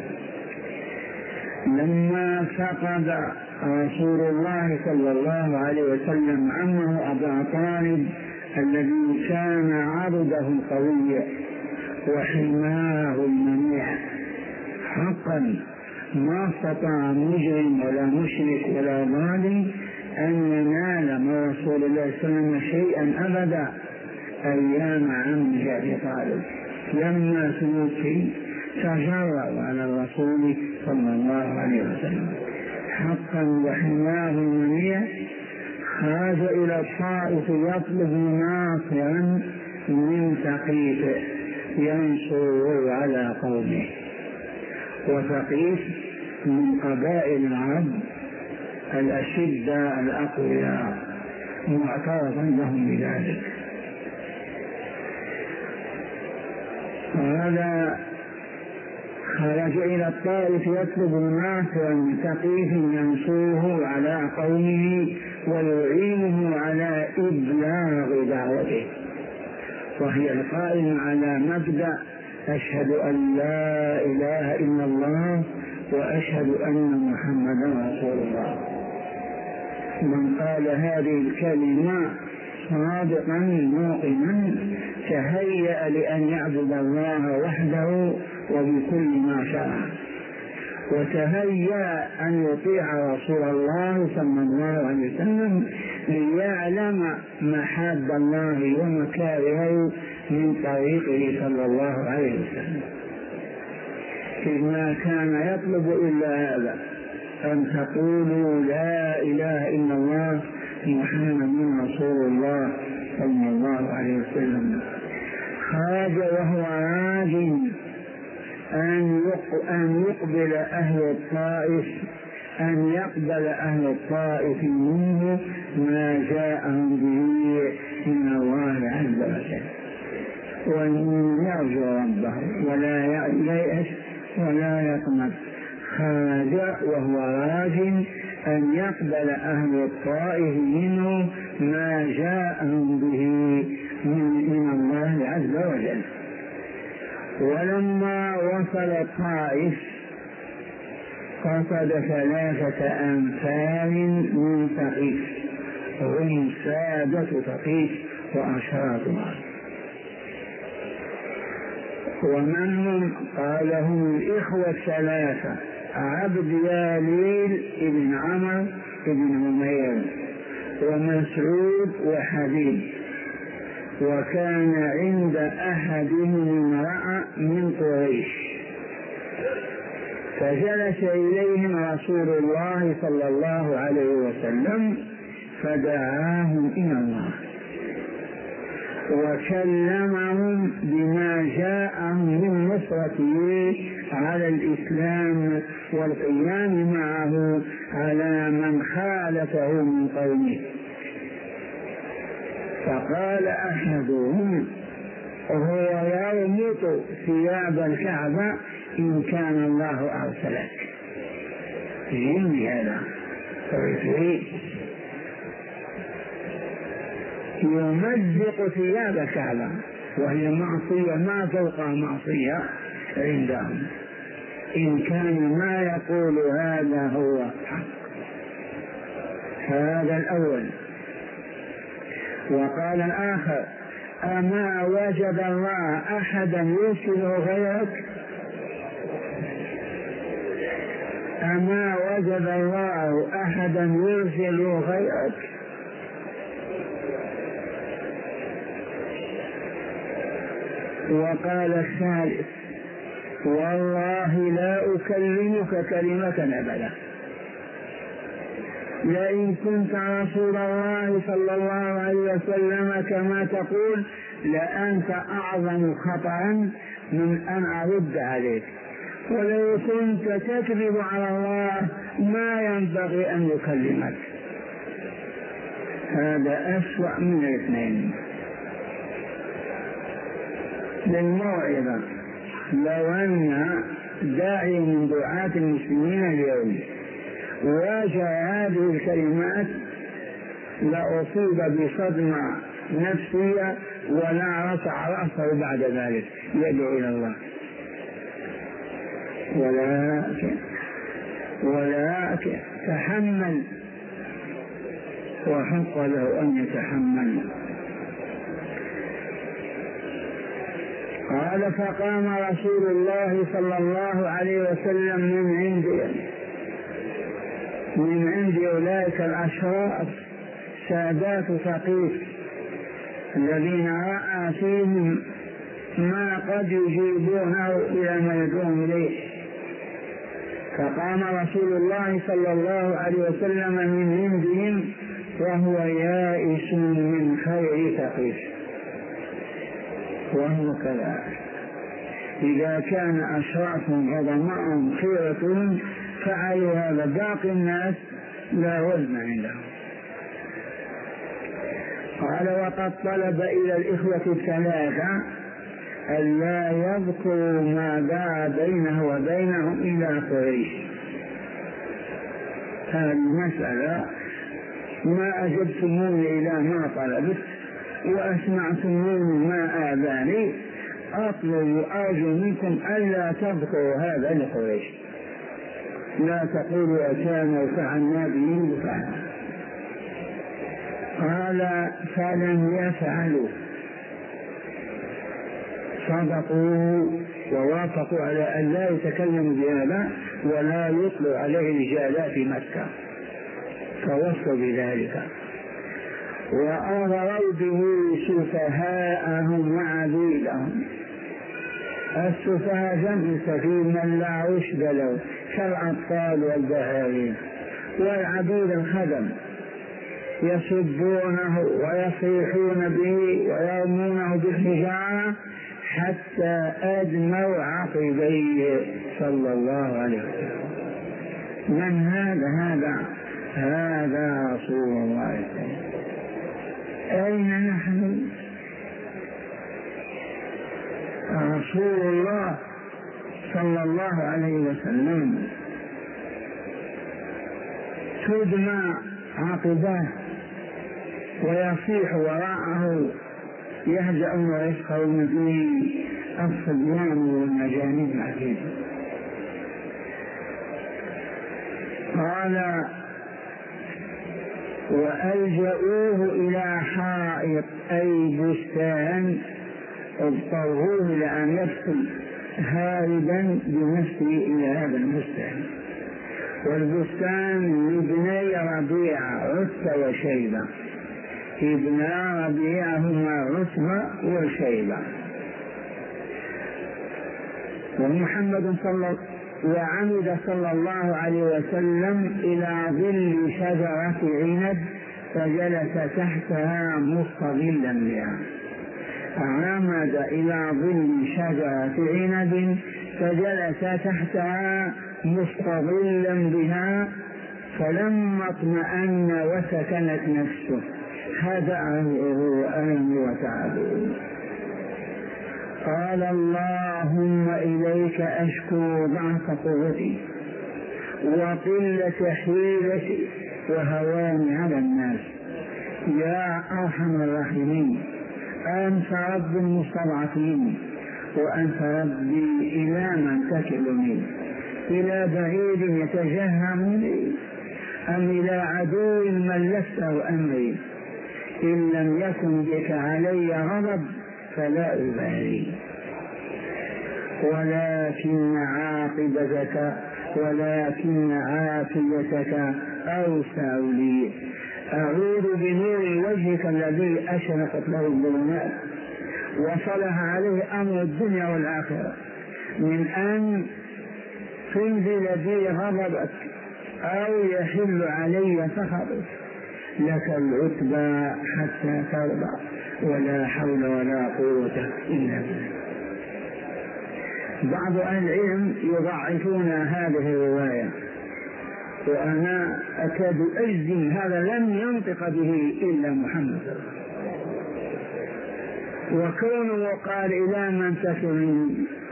لما فقد رسول الله صلى الله عليه وسلم عمه أبا طالب الذي كان عضده القوي وحماه المنيع، حقا ما استطاع مجرم ولا مشرك ولا ظالم أن ينال من رسول الله صلى الله عليه وسلم شيئا أبدا أيام عمه أبي طالب. لما توفي تجرأ على الرسول صلى الله عليه وسلم حقا وحماه المنيع، خرج إلى الطائف يطلب ناصرا من ثقيف ينصره على قومه. وثقيف من قبائل العرب الأشداء الأقوياء، معترفا لهم بذلك. هذا خرج إلى الطائف يطلب ناصرا من ثقيف ينصره على قومه ويعينه على إبلاغ دعوته، وهي القائمة على مبدأ أشهد أن لا إله إلا الله وأشهد أن محمدا رسول الله. من قال هذه الكلمة صادقا موقنا تهيأ لأن يعبد الله وحده وبكل ما شرع، وتهيأ أن يطيع رسول الله صلى الله عليه وسلم ليعلم محاب الله ومكارهه من طريقه صلى الله عليه وسلم. إذ ما كان يطلب إلا هذا، أن تقولوا لا إله إلا الله محمد رسول الله صلى الله عليه وسلم. خرج وهو راج أن يقبل أهل الطائف أن يقبل أهل الطائف منه ما جاءهم به من الله عز وجل، وأن يرجو ربه ولا ييأس ولا يقنط، خرج وهو راج أن يقبل أهل الطائف منه ما جاءهم به من الله عز وجل. ولما وصل الطائف قصد ثلاثة أنفار من ثقيف، هم سادة ثقيف وأشراطها. ومن هم؟ قال هم الإخوة الثلاثة: عبد ياليل ابن عمرو ابن عمير ومسعود وحبيب. وكان عند أحدهم امرأة من قريش، فجلس إليهم رسول الله صلى الله عليه وسلم فدعاهم إلى الله وكلمهم بما جاءهم من نصرته على الإسلام والقيام معه على من خالفه من قومه. فقال أحدهم: هو يرمط ثياب الكعبة إن كان الله أرسلك. جن هذا فريق يمزق ثياب الكعبة، وهي معصية ما فوق معصية عندهم، إن كان ما يقول هذا هو حق. هذا الأول. وقال الآخر: أما وجد الله أحدا يرسل غيرك؟ أما وجد الله أحدا يرسل غيرك؟ وقال الثالث: والله لا أكلمك كلمة أبدا، لئن كنت رسول الله صلى الله عليه وسلم كما تقول لأنت أعظم خطأ من أن أرد عليك، ولو كنت تكذب على الله ما ينبغي أن يكلمك. هذا أسوأ من الاثنين. للموعظة: لو أن داعي من دعاة المسلمين اليوم واجه هذه الكلمات لأصيب بصدمة نفسية ولا رفع رأسه بعد ذلك يدعو إلى الله. ولكن ولكن تحمل، وحق له أن يتحمل. قال: فقام رسول الله صلى الله عليه وسلم من عند من عند أولئك الأشراف سادات ثقيف الذين رأى فيهم ما قد يجيبونه إلى ما يدعون إليه. فقام رسول الله صلى الله عليه وسلم من عندهم وهو يائس من خير ثقيف. وهو كذلك، إذا كان أشرافهم عظماءهم خيرتهم فعلوا هذا، باقي الناس لا وزن عندهم. قال: وقد طلب إلى الإخوة الثلاثة ألا يذكروا ما دعا بينه وبينهم إلى قريش. هذه المسألة ما أجبتموني إلى ما طلبت وأسمعتموني ما آذاني، أطلب وأرجو منكم ألا تذكروا هذا لقريش، لا تقولوا أتانا وفعلنا به وفعلنا. قال: فلم يفعلوا، صدقوا ووافقوا على أن لا يتكلموا بهذا ولا يطلع عليه رجالا في مكة، فوصوا بذلك. وأغروا به سفهاءهم وعبيدهم. السفهاء جمع سفيه من لا رشد له كالعطال والبهائم، والعبيد الخدم يسبونه ويصيحون به ويرمونه بالحجارة حتى أدموا عقبيه صلى الله عليه وسلم. من هذا؟ هذا هذا رسول الله. أين نحن؟ رسول الله صلى الله عليه وسلم تدمى عقباه ويصيح وراءه يهجأون ويسخرون به الصبيان والمجانين العجيب. قال وألجأوه إلى حائط أي بستان اضطروه لأن يدخل هاربا بنفسه إلى هذا البستان. والبستان لابني ربيعة عتبة وشيبة، ابنا ربيعة هما عتبة وشيبة. ومحمد صلى وعمد صلى الله عليه وسلم إلى ظل شجرة عنب فجلس تحتها مستظلا بها. عمد إلى ظل شجرة عنب فجلس تحتها مستظلا بها، فلما اطمأن وسكنت نفسه هدأه وأنم وتعبه. قال اللهم إليك أشكو ضعف قوتي وقلة حيلتي وهواني على الناس. يا أرحم الراحمين، أنت رب المستضعفين، وأنت ربي إلى من تكلني؟ إلى بعيد يتجهمني أم إلى عدو ملكته أمري؟ إن لم يكن بك علي غضب فلا أبالي، ولكن عاقبتك ولكن عافيتك أوسع لي. أعوذ بنور وجهك الذي أشرقت له الظلمات وصلح عليه أمر الدنيا والآخرة من أن تنزل بي غضبك أو يحل علي سخطك. لك العتبى حتى ترضى، ولا حول ولا قوة إلا بالله. بعض أهل العلم يضعفون هذه الرواية، وأنا أكاد أجزم هذا لم ينطق به إلا محمد. وكونه قال إلى من تكلني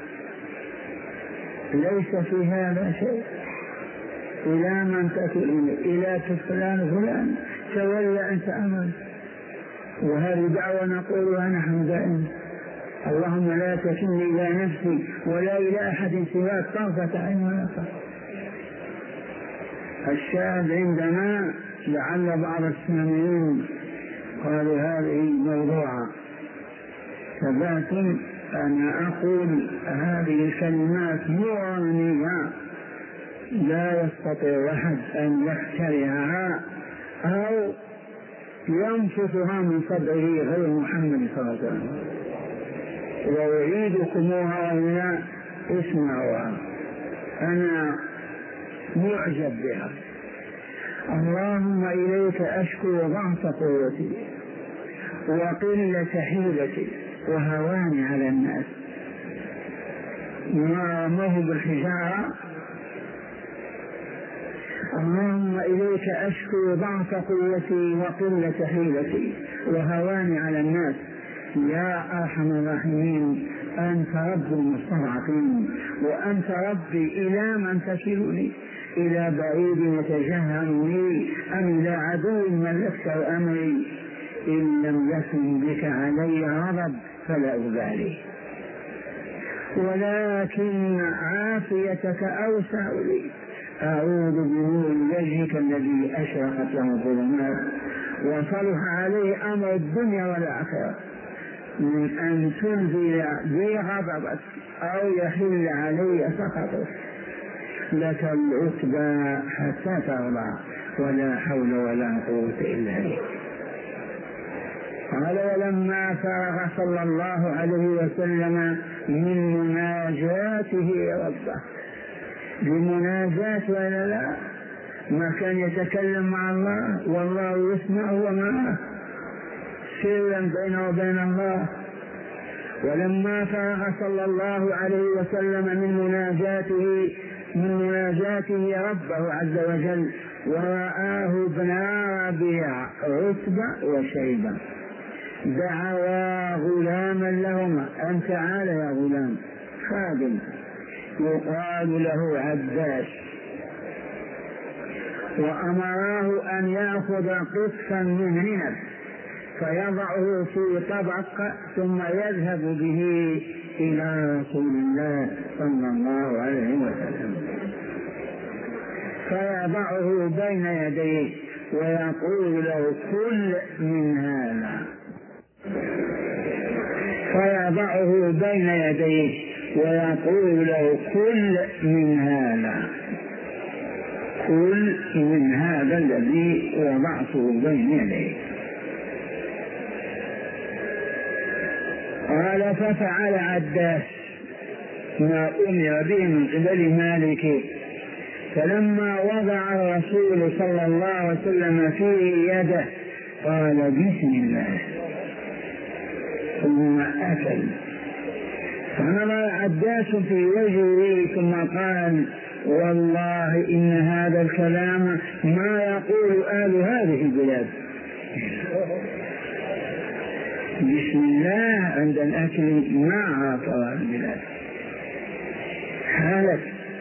ليس في هذا شيء. إلى من تكلني؟ إلى فلان فلان تولى أنت أمر. وهذه دعوة نقولها نحن دائما، اللهم لا تكلني إلى نفسي ولا إلى أحد سواك طرفة عين ولا طرف. الشاهد عندنا لعل بعض السامعين قالوا هذه موضوعة، فباتم أنا أقول هذه الكلمات نورانية لا يستطيع أحد أن يخترعها أو ينفثها من صدره غير محمد صلى الله عليه وسلم. وأعيدكموها وإلا اسمعوها، أنا معجب بها. اللهم إليك أشكو ضعف قوتي وقلة حيلتي وهواني على الناس. ما هو بالحجارة. اللهم إليك أشكو ضعف قوتي وقلة حيلتي وهواني على الناس. يا أرحم الراحمين، أنت رب المستضعفين، وأنت ربي إلى من تكلني؟ إلى بعيد يتجهمني أم إلى عدو ملكته أمري؟ إن لم يكن بك علي غضب فلا أبالي، ولكن عافيتك أوسع لي. أعوذ بنور وجهك الذي أشرقت له الظلمات وصلح عليه أمر الدنيا والآخرة من أن تنزل بي غضبك أو يحل علي سخطك. لك العتبى حتى ترضى، ولا حول ولا قوة إلا بك. قال ولما فرغ صلى الله عليه وسلم من مناجاته ربه، بمناجاة ولا لا؟ ما كان يتكلم مع الله والله يسمعه ومعه، سرا بينه وبين الله. ولما فرغ صلى الله عليه وسلم من مناجاته من مناجاته ربه عز وجل ورآه ابنا ربيعة عتبة وشيبة دعوا غلاما لهما أن تعال يا غلام خادم يقال له عباس، وأمراه أن يأخذ قطفا من عنب فيضعه في طبق ثم يذهب به إلى رسول الله صلى الله عليه وسلم فيضعه بين يديه ويقول له كل من هذا فيضعه بين يديه ويقول له كل من هذا كل من هذا الذي وضعته بين يديه. قال ففعل عداس ما أمر به من قبل مالك، فلما وضع الرسول صلى الله عليه وسلم فيه يده قال بسم الله ثم أكل، فنظر عداس في وجهه ثم قال والله إن هذا الكلام ما يقول آل هذه البلاد. بسم الله عند الأكل ما عرفها البلاد حالك.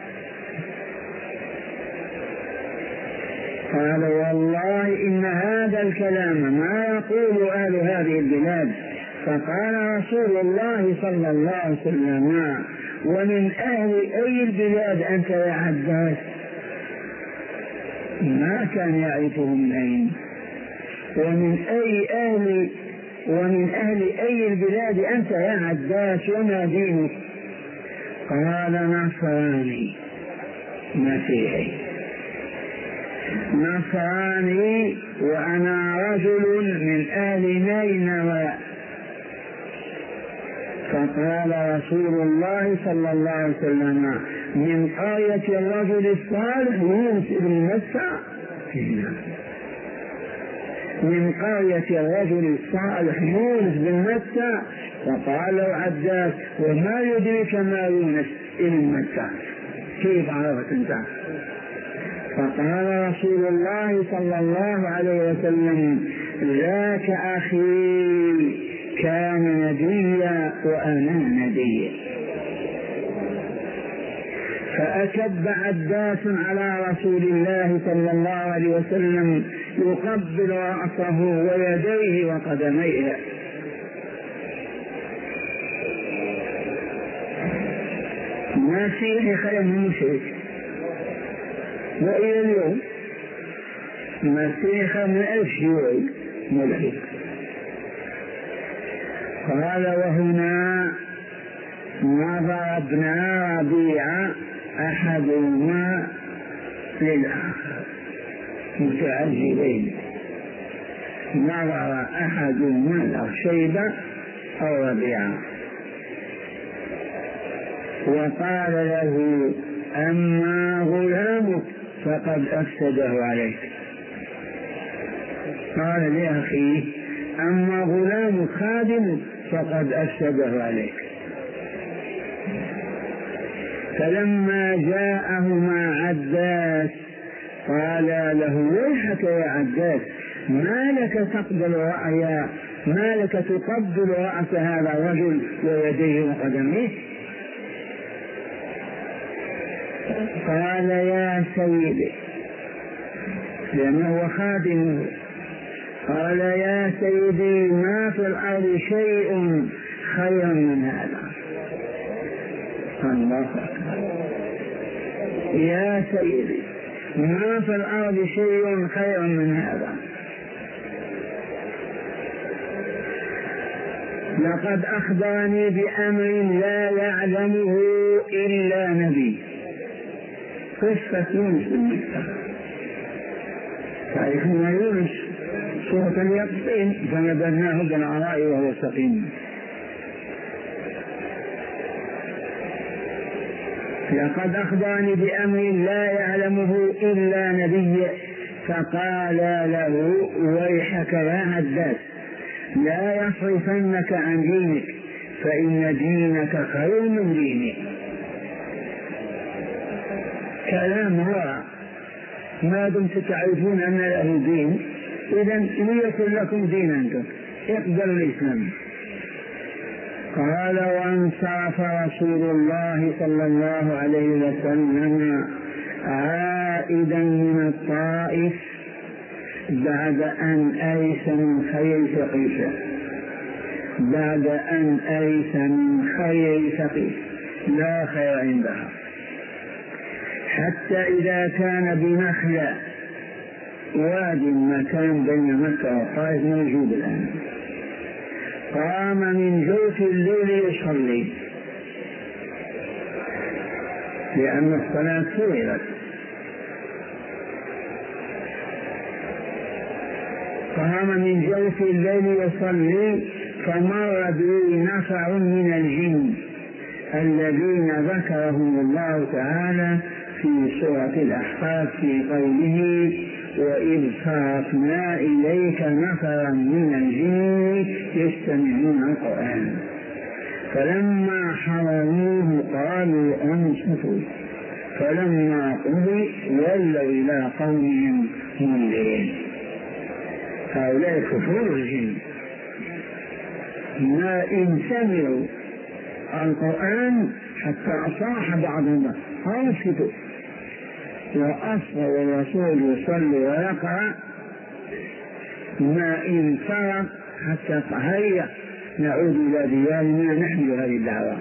قال والله إن هذا الكلام ما يقول آل هذه البلاد. فقال رسول الله صلى الله عليه وسلم ومن أهل أي البلاد أنت يا عباس؟ ما كان يعرفه من أين ومن أي أهل ومن أهل أي البلاد أنت يا عباس وما دينك؟ قال نصراني مسيحي نصراني وأنا رجل من أهل نينوى. فقال رسول الله صلى الله عليه وسلم من قرية الرجل الصالح يونس بن متى من قرية الرجل الصالح يونس بن متى. فقال له عباس وما يدرك ما يونس بن متى كيف عرفت انت؟ فقال رسول الله صلى الله عليه وسلم ذاك أخي كان نبيا وأنا نبي. فأكب عباس على رسول الله صلى الله عليه وسلم يقبل رأسه ويديه وقدميه. مسيحي خير من مشرك، وإلى اليوم مسيحي من ألف شيوعي ملحد. قال وهنا نظر ابن ربيعة أحدهما للآخر متعجبين، نظر أحدهما شيبة أو ربيعة وقال له أما غلامك فقد أفسده عليك. قال لأخيه أما غلامك خادمك فقد أفسده عليك. فلما جاءهما عباس قال له ويحك يا عباس ما لك تقبل رأيا ما لك تقبل رأس هذا الرجل ويديه وقدميه؟ قال يا سيدي لأنه خادمه قال يا سيدي ما في الأرض شيء خير من هذا. الله أكبر. يا سيدي ما في الأرض شيء خير من هذا. لقد أخبرني بأمر لا يعلمه إلا نبي. قصة يونس بن متى تعرفون يونس سورة اليقين فنبذناه بالعراء وهو سقيم. لقد أخبرني بأمر لا يعلمه إلا نبي. فقال له ويحك يا عباس لا يصرفنك عن دينك فإن دينك خير من ديني. كلام هو ما دمت تعرفون أن له دين إذن ليكن لكم دين أنتم اقبلوا الإسلام. قال وانصرف رسول الله صلى الله عليه وسلم عائدا من الطائف بعد أن أيس من خير ثقيفه بعد أن أيس من خير ثقيف لا خير عندها، حتى إذا كان بنخلة واد مكان بين مكة والطائف موجود الآن، قام من جوف الليل يصلي لأن الصلاة فرضت. قام من جوف الليل يصلي فمر به نفر من الجن الذين ذكرهم الله تعالى في سورة الأحقاف في قوله وإذ صرفنا إليك نفرا من الجن يستمعون القرآن فلما حضروه قالوا أنصتوا فلما قضي ولوا إلى قومهم منذرين. هؤلاء كفور الجن ما إن سمعوا القرآن حتى صاح بعضهم أنصتوا، وأصغى الرسول يصلي ويقرأ ما إن فرق حتى هيا نعود إلى ديارنا نحمل هذه الدعوة.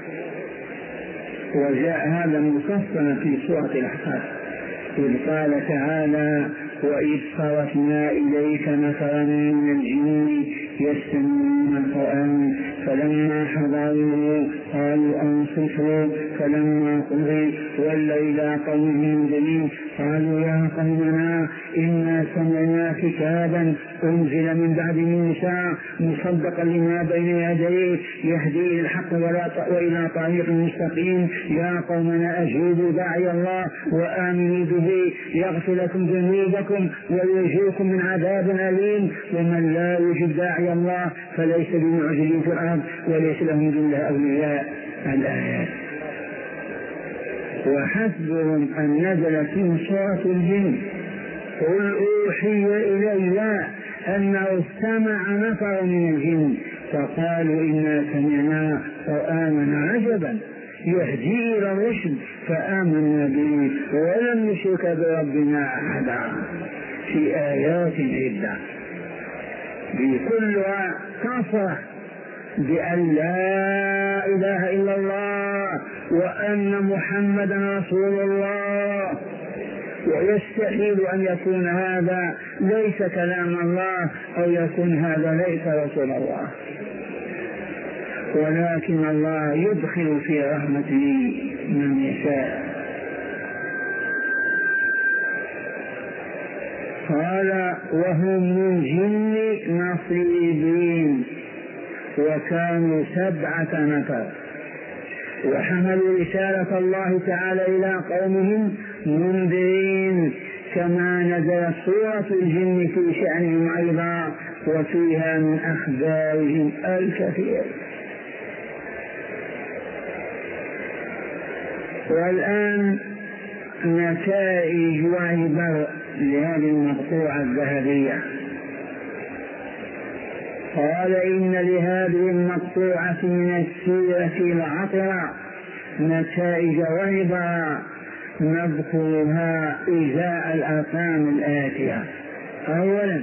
وجاء هذا مفصلا في سورة الأحقاف إذ قال تعالى وإذ صرفنا إليك نفرا من الجن يستمعون القرآن فلما حضروه قالوا أنصتوا فلما قضي ولوا إلى قومهم منذرين قالوا يا قومنا إنا سمعنا كتابا أنزل من بعد موسى مصدقا لما بين يديه يهدي إلى الحق وإلى طريق مستقيم يا قومنا أجيبوا داعي الله وآمنوا به يغفر لكم ذنوبكم ويجيركم من عذاب أليم ومن لا يجب داعي الله فليس بمعجز في الأرض وليس له من دون الله أولياء. الآيات. وحسبهم أن نزل في سورة الجن قل أوحي إلي أنه استمع نفر من الجن فقالوا إنا سمعنا قرآنا عجبا يهدي إلى الرشد فآمنا به ولم نشرك بربنا أحدا في آيات عدة بكلها تصرح بأن لا إله إلا الله وأن محمدا رسول الله. ويستحيل أن يكون هذا ليس كلام الله أو يكون هذا ليس رسول الله، ولكن الله يدخل في رحمته من يشاء. قال وهم من الجن نصيبين وكانوا سبعة نفر وحملوا رسالة الله تعالى إلى قومهم منذرين كما نزلت سورة الجن في شأنهم أيضا وفيها من أخبارهم الكثير. والآن نتائج وعبر لهذه المقطوعة الذهبية. قال إن لهذه المقطوعة من السيرة العطرة نتائج وعبر نذكرها إزاء الأرقام الآتية. أولا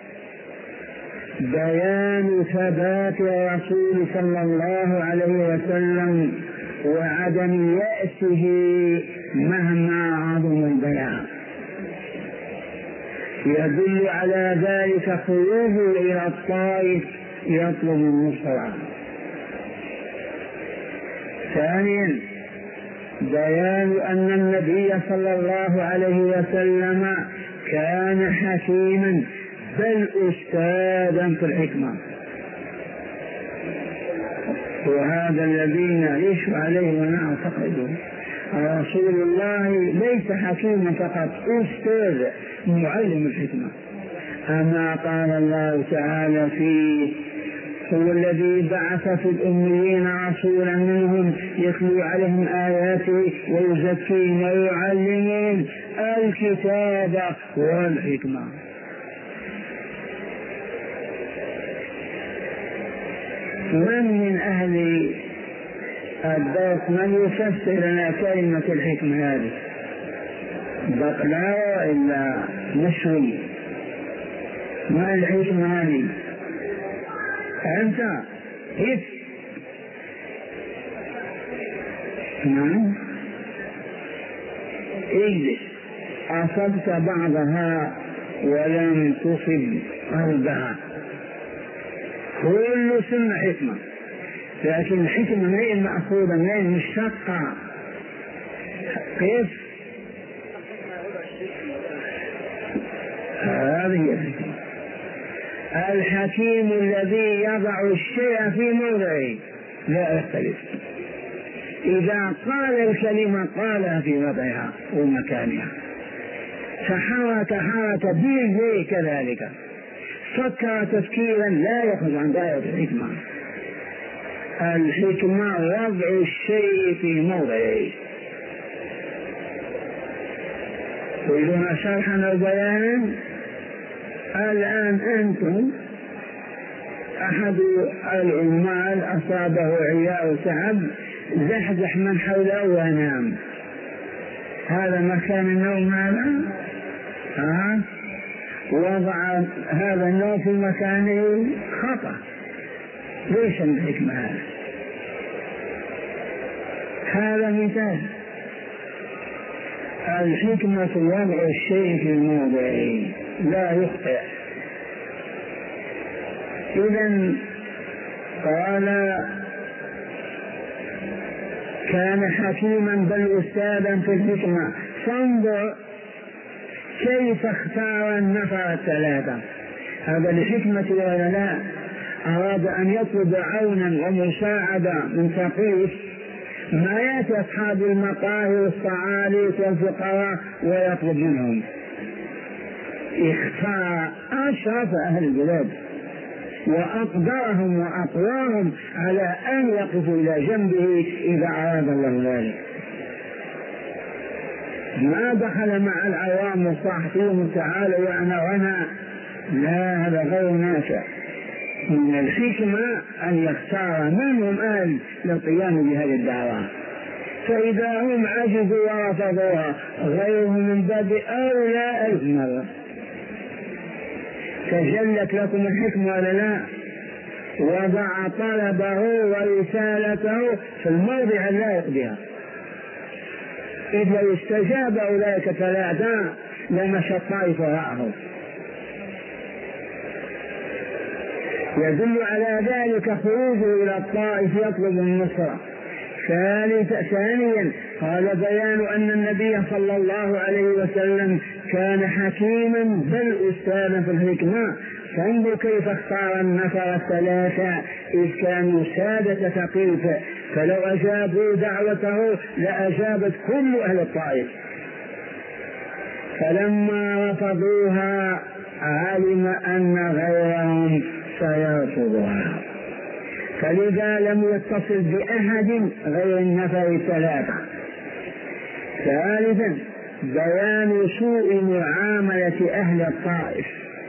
بيان ثبات الرسول صلى الله عليه وسلم وعدم يأسه مهما عظم البيان، يدل على ذلك خروجه إلى الطائف يطلب النصرة. ثانيا بيان أن النبي صلى الله عليه وسلم كان حكيما بل أستاذا في الحكمة، وهذا الذي نعيش عليه ونعتقده. رسول الله ليس حكيما فقط، أستاذ معلم الحكمة. أما قال الله تعالى في هو الذي بعث في الأميين رسولا منهم يتلو عليهم آياته ويزكيهم ويعلمهم الكتاب والحكمة. من من أهل الدرس من يفسر لنا كلمة الحكمة هذه؟ بطلاء إلا نشوي. ما الحكمة هذه؟ أنت إيه؟ نعم اجلس. أصبت بعضها ولم تصب قلبها. كل سنة حكمة، لكن الحكمة منين مأخوذة؟ منين؟ مشتقة. كيف؟ هذه الحكمة. الحكيم الذي يضع الشيء في موضعه لا يختلف. إذا قال الكلمة قالها في وضعها ومكانها، فحرك حركة به كذلك، فكر تفكيرا لا يخرج عن دائرة الحكمة. الحكمة وضع الشيء في موضعه. تريدون شرحا أو بيانا؟ الآن أنتم أحد العمال أصابه عياء تعب، زحزح من حوله ونام. هذا مكان النوم؟ هذا ها؟ وضع هذا النوم في مكانه خطأ. ليش الحكمة هذا؟ هذا مثال. الحكمة وضع الشيء في موضعه لا يخطئ. إذن قال كان حكيما بل أستاذا في الحكمة. فانظر كيف اختار النفر الثلاثة. هذا لحكمة ولا لا؟ أراد أن يطلب عونا ومساعدة من ثقيف، ما يأتي أصحاب المقاهي والصعاليك والفقراء ويطلب منهم. اختار أشرف أهل البلاد وأقدرهم وأقواهم على أن يقفوا إلى جنبه إذا أراد الله ذلك. ما دخل مع العوام وصاحبهم تعالوا وأنا وأنا، لا، هذا غير نافع. من الحكمة أن يختار منهم أهل للقيام بهذه الدعوة، فإذا هم عجزوا ورفضوها غيرهم من باب أولى ألف مرة. تجلت لكم الحكمة ولا لا؟ وضع طلبه ورسالته في الموضع اللائق بها. إذ لو استجاب أولئك ثلاثة لمشى الطائف وراءه. يدل على ذلك خروجه إلى الطائف يطلب النصرة. ثانيا قال بيان أن النبي صلى الله عليه وسلم كان حكيما بل أستاذا في الحكمة. فانظر كيف اختار النفر الثلاثة إذ كانوا سادة ثقيف، فلو أجابوا دعوته لأجابت كل أهل الطائف، فلما رفضوها علم أن غيرهم سيرفضها، فلذا لم يتصل بأحد غير النفر الثلاثة. ثالثا بيان سوء معاملة أهل الطائف.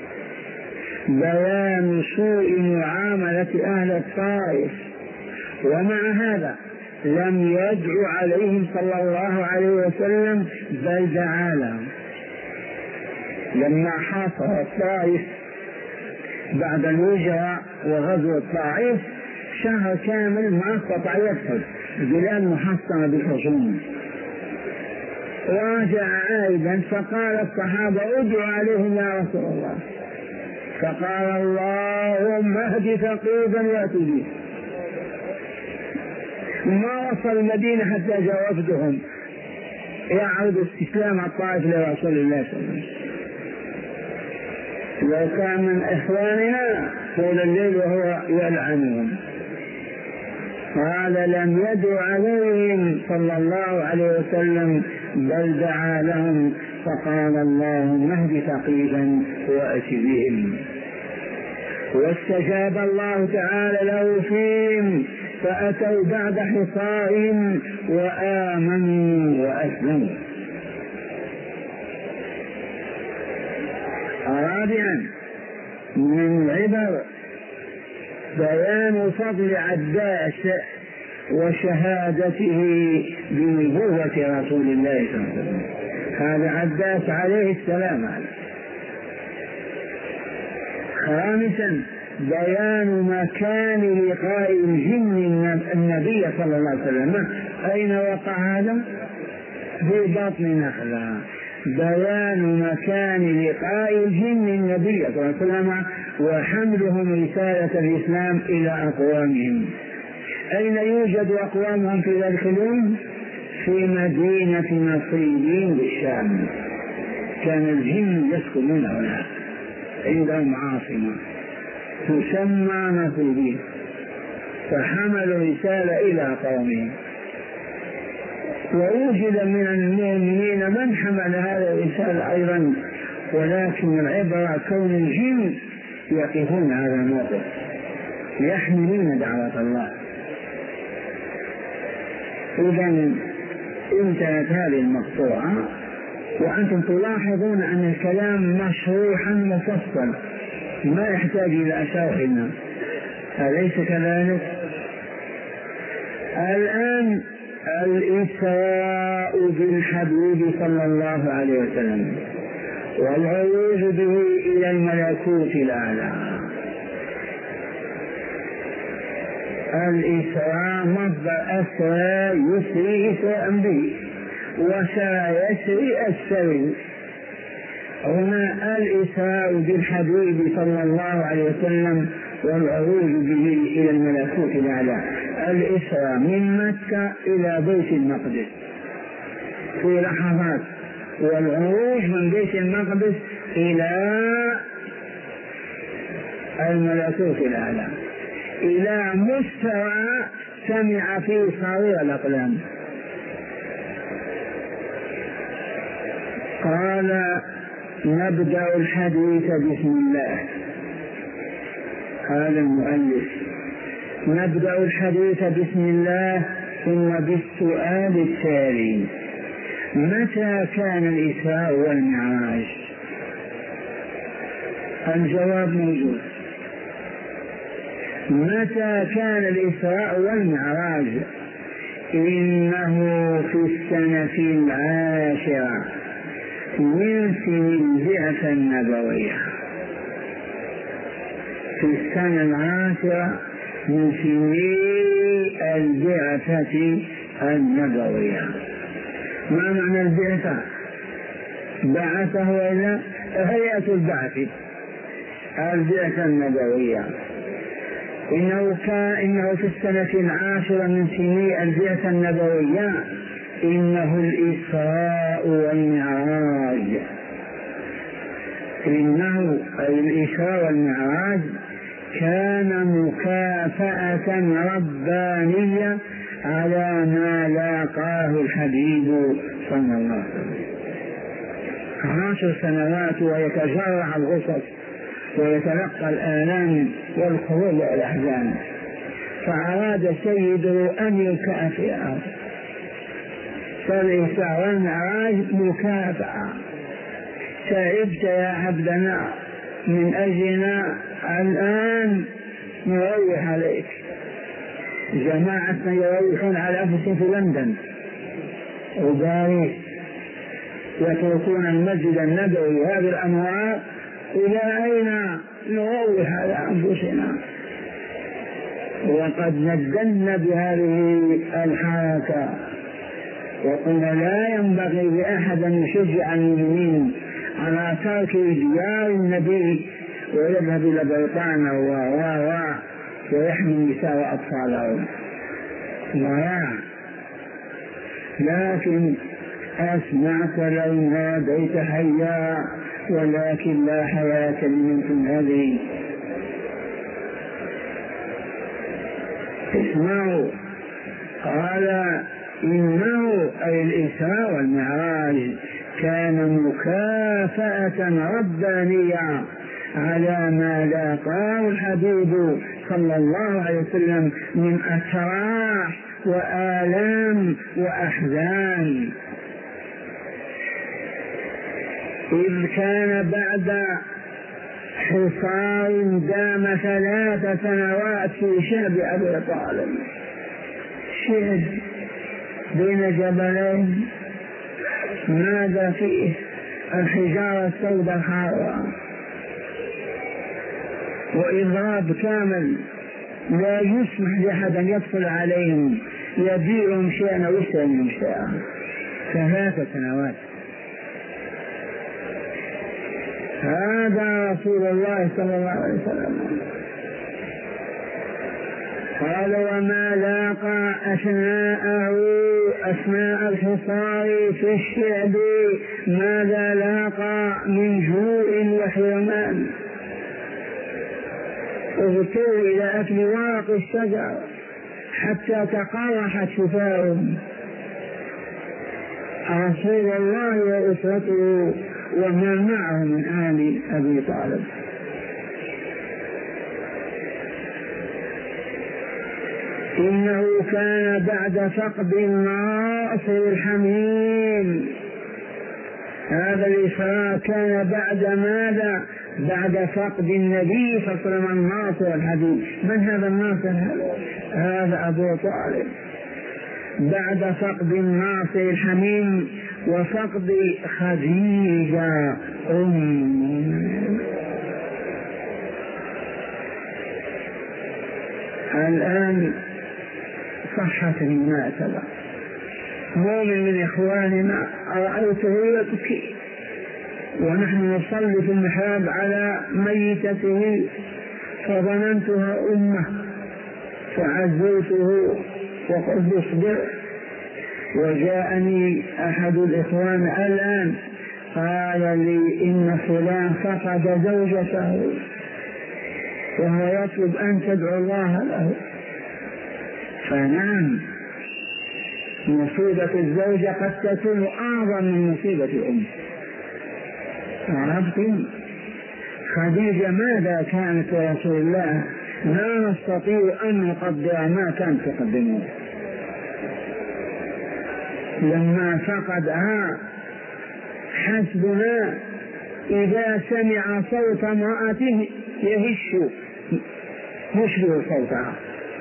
بيان سوء معاملة أهل الطائف، ومع هذا لم يدعو عليهم صلى الله عليه وسلم بل دعا لهم. لما حاصر الطائف بعد الهجرة وغزو الطائف شهر كامل ما استطاع يدخل، بلاد محصنة بالحصون. راجع عائدا فقال الصحابة ادعوا عليهم يا رسول الله، فقال اللهم اهد ثقيفا واتوا به. ما وصل المدينة حتى جاء وفدهم يعرض استسلام الطائف لرسول الله صلى الله عليه وسلم. لو كان من إخواننا طول الليل وهو يلعنهم. قال لم يدعو عليهم صلى الله عليه وسلم بل دعا لهم، فقال اللهم اهد ثقيفا وأت بهم. واستجاب الله تعالى له فيهم فأتوا بعد حصارهم وآمنوا وأسلموا. رابعا من العبر بيان فضل عباس وشهادته بنبوة رسول الله صلى الله عليه وسلم. هذا عباس عليه السلام. خامسا بيان مكان لقاء الجن النبي صلى الله عليه وسلم. أين وقع هذا؟ في بطن نخلة. بيان مكان لقاء الجن النبي صلى الله عليه وسلم وحملهم رسالة الإسلام إلى أقوامهم. أين يوجد أقوامهم في ذلك اليوم؟ في مدينة نصيبين بالشام. كان الجن يسكنون هناك، عندهم عاصمة تسمى نصيبين، فحملوا رسالة إلى قومهم. ووجد من المؤمنين من حمل هذه الرسالة أيضا، ولكن العبرة كون الجن يقفون على الموقف يحملون دعوة الله. إذا انتهت هذه المقطوعة، وأنتم تلاحظون أن الكلام مشروحا مفصل ما يحتاج إلى شرح، أليس كذلك؟ الآن الإسراء بالحبيب صلى الله عليه وسلم والعروج به إلى الملكوت الأعلى. الإسراء مصدر أسرى يسري إسراء به، وسرى يسري السري. هنا الإسراء بالحبيب صلى الله عليه وسلم والعروج به إلى الملكوت الأعلى. الإسراء من مكة إلى بيت المقدس في لحظات، والعروج من بيت المقدس إلى الملكوت الأعلى إلى مستوى سمع فيه صرير الأقلام. قال نبدأ الحديث بسم الله. قال المؤلف نبدأ الحديث بسم الله ثم بالسؤال التالي: متى كان الإسراء والمعراج؟ الجواب موجود. متى كان الإسراء والمعراج؟ إنه في السنة العاشرة من سن البعثة النبوية. في السنة العاشرة من سن البعثة النبوية. ما معنى البعثة؟ بعثه إلى هيئة البعث، البعثة النبوية. إنه كان إنه في السنة العاشرة من سنين البعثة النبوية إنه الإسراء والمعراج. إنه أي الإسراء والمعراج كان مكافأة ربانية على ما لاقاه الحبيب صلى الله عليه وسلم. عشر سنوات ويتجرع الغصص ويتلقى الآلام والخروج والأحزان، فأراد سيده أن يكافئه. فالإسراء والمعراج مكافأة. تعبت يا عبدنا من أجلنا، الآن نروح عليك. جماعتنا يروحون على أنفسهم في لندن وباريس، يتركون المسجد النبوي هذه الأنوار. إلى أين نروح على أنفسنا؟ وقد ندلنا بهذه الحركة وقلنا لا ينبغي لأحد أن يشجع المؤمنين على ترك ديار النبي ويذهب إلى بريطانيا و و و ويحمي النساء وأطفالهم. لا، لكن أسمعك لو ناديت حيا ولكن لا حياة لمن تنادي. اسمعوا. قال إنه أي الإسراء والمعراج كان مكافأة ربانية على ما لاقاه الحبيب صلى الله عليه وسلم من أتراح وآلام وأحزان، إذ كان بعد حصار دام ثلاث سنوات في شعب أبي طالب، شعب بين جبلين ماذا فيه الحجارة السوداء الحارة وإضراب كامل، لا يسمح لأحد أن يدخل عليهم يبيعهم شيئا أو يشتريهم شيئا. ثلاث سنوات. هذا رسول الله صلى الله عليه وسلم. قال وما لاقى أثناءه أثناء الحصار في الشعب ماذا لاقى من جوع وحرمان، اضطروا إلى أكل ورق الشجر حتى تقرحت شفاههم. رسول الله وأسرته وما معه من آل أبي طالب. إنه كان بعد فقد الناصر الحميم. هذا الإسراء كان بعد ماذا؟ بعد فقد النبي صلى الله عليه وسلم الناصر الحبيب. من هذا الناصر؟ هذا أبو طالب. بعد فقد الناصر الحميم وفقد خديجة أم. الآن صحت المناسبة، مؤمن من إخواننا رأيته يبكي ونحن نصلي في المحراب على ميتته فظننتها أمه فعزيته وقلت اصبر. وجاءني أحد الإخوان الآن قال لي إن فلان فقد زوجته وهو يطلب أن تدعو الله له. فنعم مصيبة الزوجة قد تكون أعظم من مصيبة الأم. عرفتم؟ خديجة ماذا كانت رسول الله؟ لا نستطيع أن نقدر ما كانت تقدمه. لما فقدها حسبنا إذا سمع صوت امرأته يهش يشبه صوتها.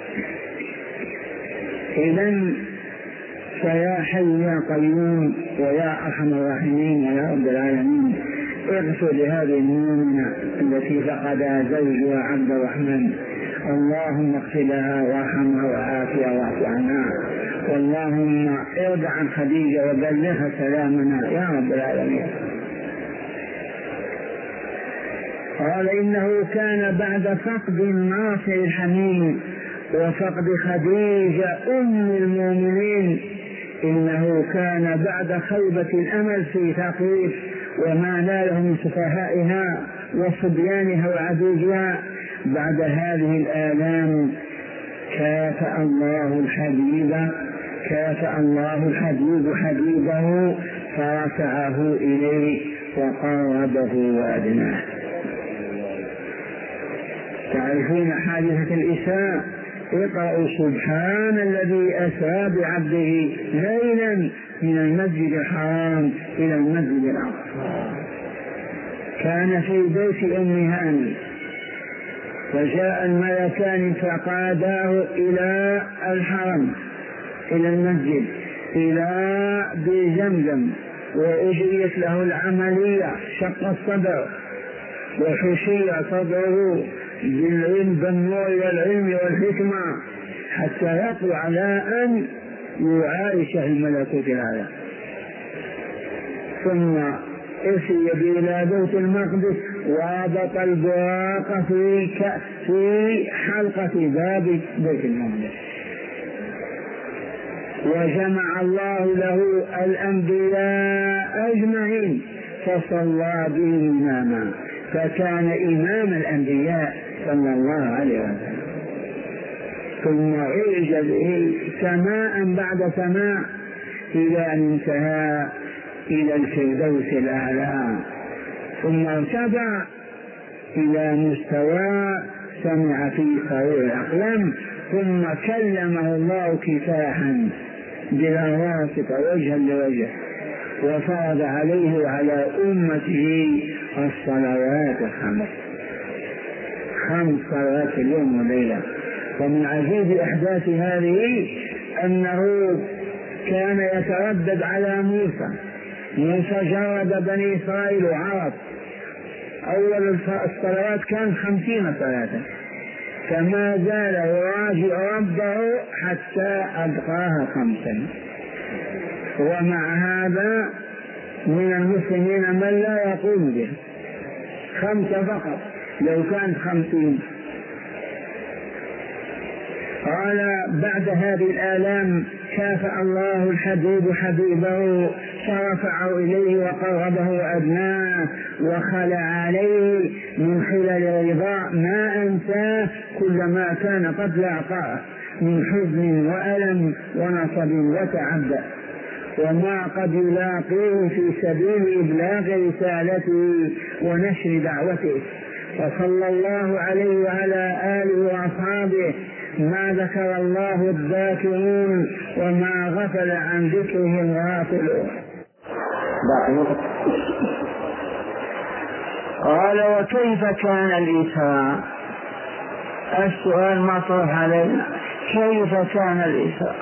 إذن فيا حي يا قيوم ويا أرحم الراحمين ويا رب العالمين اغفر لهذه المؤمنة التي فقدها زوجها عبد الرحمن. اللهم اغفر لها وارحمها وعافها واعف عنها، واللهم ارض عن خديجة وبلغها سلامنا يا رب العالمين. قال إنه كان بعد فقد الناصر الحميم وفقد خديجة أم المؤمنين، إنه كان بعد خيبة الأمل في ثقيف وما ناله من سفهائها وصبيانها وعجوزها، بعد هذه الآلام كافأ الله الحبيب كافأ الله الحبيب حبيبه فرفعه إليه وقربه وأدناه. تعرفون حادثة الإسراء؟ اقرأوا سبحان الذي أسرى بعبده ليلا من المسجد الحرام إلى المسجد الأقصى. كان في بيت أم هاني فجاء الملكان فقاداه إلى الحرم إلى المسجد إلى بزمزم، وأجريت له العملية، شق الصدر وحشي صدره بالعلم بالنور والعلم والحكمة حتى يطلع على أن يعايش الملكوت هذا. ثم أرسل إلى بيت المقدس وابط البراق في في حلقة باب بيت المقدس، وجمع الله له الأنبياء أجمعين فصلى بهم إماما، فكان إمام الأنبياء صلى الله عليه وسلم. ثم عرج به سماء بعد سماء إلى أن انتهى إلى الفردوس الأعلى، ثم ارتفع إلى مستوى سمع فيه قارئ الأقلام، ثم كلمه الله كفاحا بلا واسطة وجها لوجه، وفرض عليه وعلى أمته الصلوات الخمس، خمس صلوات في اليوم والليلة. ومن عجيب أحداث هذه أنه كان يتردد على موسى. موسى جرد بني إسرائيل وعرف أول الصلوات كان خمسين صلاة، فما زال يراجع ربه حتى أبقاها خمسا. ومع هذا من المسلمين من لا يقوم به، خمسة فقط لو كانت خمسين. قال بعد هذه الآلام كافأ الله الحبيب حبيبه فرفعه إليه وقربه وأدناه وخلع عليه من خلال الرضاء ما أنساه كل ما كان قد لاقاه من حزن وألم ونصب وتعب، وما قد يلاقيه في سبيل إبلاغ رسالته ونشر دعوته. وصلى الله عليه وعلى آله وأصحابه ما ذكر الله الذاكرون وما غفل عن ذكره الغافلون. قال وكيف كان الإسراء؟ السؤال مطروح علينا، كيف كان الإسراء؟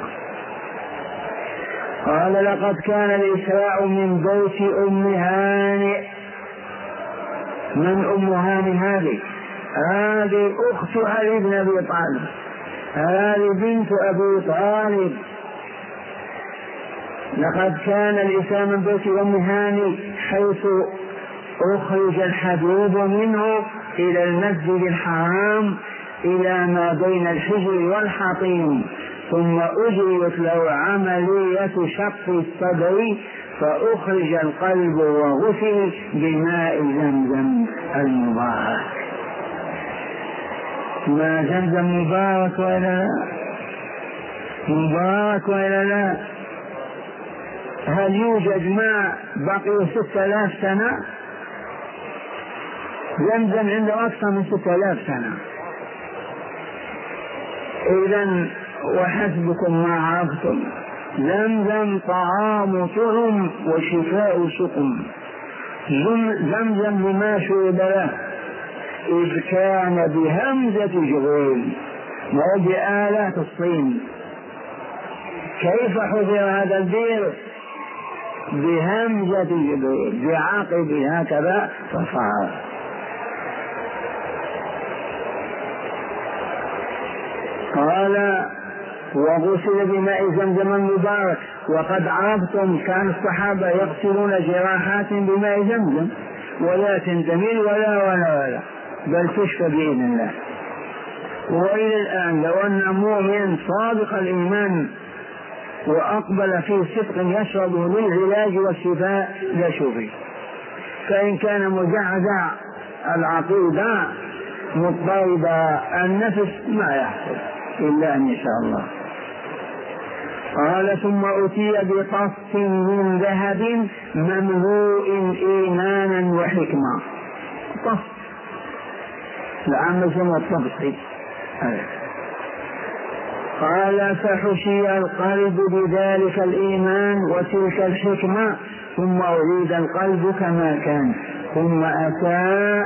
قال لقد كان الإسراء من بيت أم هانئ. من أم هانئ هذه؟ هذه أخت علي بن أبي طالب، هذه بنت أبي طالب. لقد كان الإسراء من بيت أم هانئ حيث أخرج الحبيب منه إلى المسجد الحرام إلى ما بين الحجر والحطيم، ثم أجريت له عملية شق الصدر فأخرج القلب وغسل بماء زمزم المبارك. ما زمزم مبارك ولا لا؟ مبارك ولا لا؟ هل يوجد ماء بقي ستة آلاف سنة؟ زمزم عنده أكثر من ستة آلاف سنة. إذن وحسبكم ما عرفتم، زمزم طعام طعم وشفاء سقم. زمزم لما شرب له إذ كان بهمزة جبريل وبآلات الصين. كيف حضر هذا البئر؟ بهمزة جبريل بعقب هكذا فصار. قال وغسل بماء زمزم المبارك. وقد عرفتم كان الصحابة يغسلون جراحات بماء زمزم ولا تندمل ولا ولا ولا بل تشفى بإذن الله. وإلى الآن لو أن مؤمن صادق الإيمان وأقبل في صدق يشربه للعلاج والشفاء لشفي، فإن كان مجعزع العقيدة مضطرب النفس ما يحصل إلا أن يشاء الله. قال ثم أتي بطف من ذهب مملوء إيمانا وحكمة. طف لعم اسمه الطفس. قال فحشي القلب بذلك الإيمان وتلك الحكمة ثم أعيد القلب كما كان. ثم أتى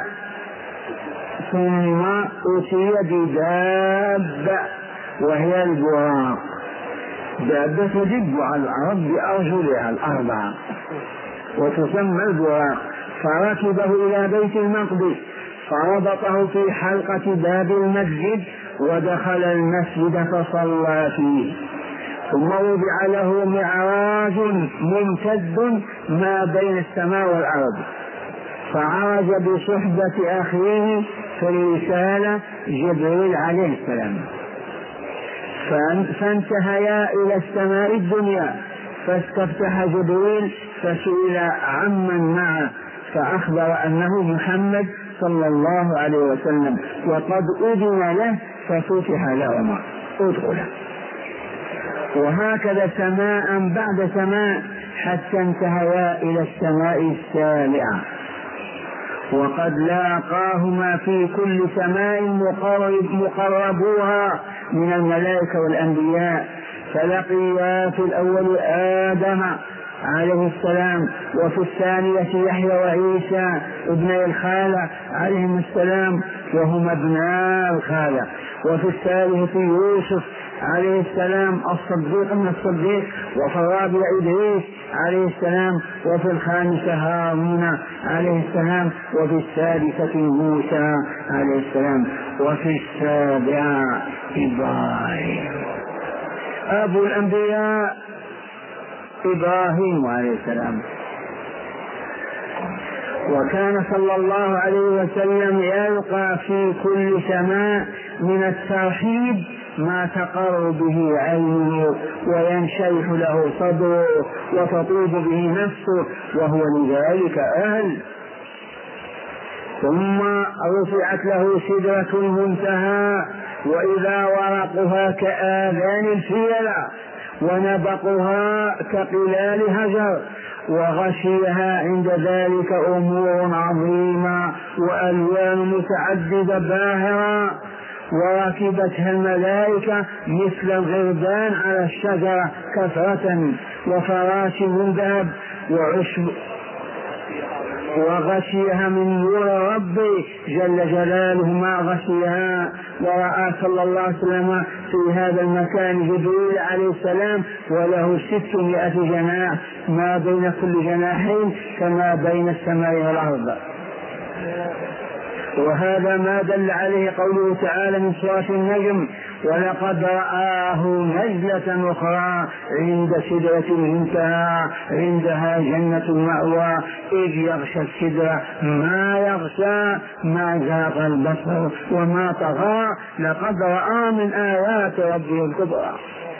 ثم أتي بدابة وهي البراق. دابة تدب على الأرض بأرجلها الأربعة وتسمى البراق. فركبه إلى بيت المقدس فربطه في حلقة باب المسجد ودخل المسجد فصلى فيه. ثم وضع له معراج ممتد ما بين السماء والأرض فعرج بصحبة أخيه في الرسالة جبريل عليه السلام، فانتهيا إلى السماء الدنيا فاستفتح جبريل فسئل عمن معه فأخبر أنه محمد صلى الله عليه وسلم وقد أذن له ففتح لهما ادخلا. وهكذا سماء بعد سماء حتى انتهيا إلى السماء السابعة. وقد لاقاهما في كل سماء مقرب مقربوها من الملائكة والأنبياء، فلقيا في الأول آدم عليه السلام، وفي الثانية يحيى وعيسى ابني الخالة عليهم السلام وهما ابناء الخالة، وفي الثالثة يوسف عليه السلام الصديق من الصديق، وفي الرابع إدريس عليه السلام، وفي الخامسة هارون عليه السلام، وفي السادسة موسى عليه السلام، وفي السابعة إبراهيم أبو الأنبياء إبراهيم عليه السلام. وكان صلى الله عليه وسلم يلقى في كل سماء من الترحيب ما تقر به عينه وينشرح له صدره وتطيب به نفسه، وهو لذلك أهل. ثم رفعت له سدرة المنتهى، وإذا ورقها كآذان الفيلة ونبقها كقلال هجر، وغشيها عند ذلك أمور عظيمة وألوان متعددة باهرة، وركبتها الملائكة مثل الغربان على الشجرة كثرة، وفراش من ذهب وعشب، وغشيها من نور ربي جل جلاله ما غشيها. ورأى صلى الله عليه وسلم في هذا المكان جبريل عليه السلام وله ستمائة جناح، ما بين كل جناحين كما بين السماء والأرض. وهذا ما دل عليه قوله تعالى من سورة النجم: ولقد رآه نزلة أخرى عند سدرة المنتهى عندها جنة المأوى إذ يغشى السدرة ما يغشى ما زاغ البصر وما طغى لقد رأى من آيات ربه الكبرى.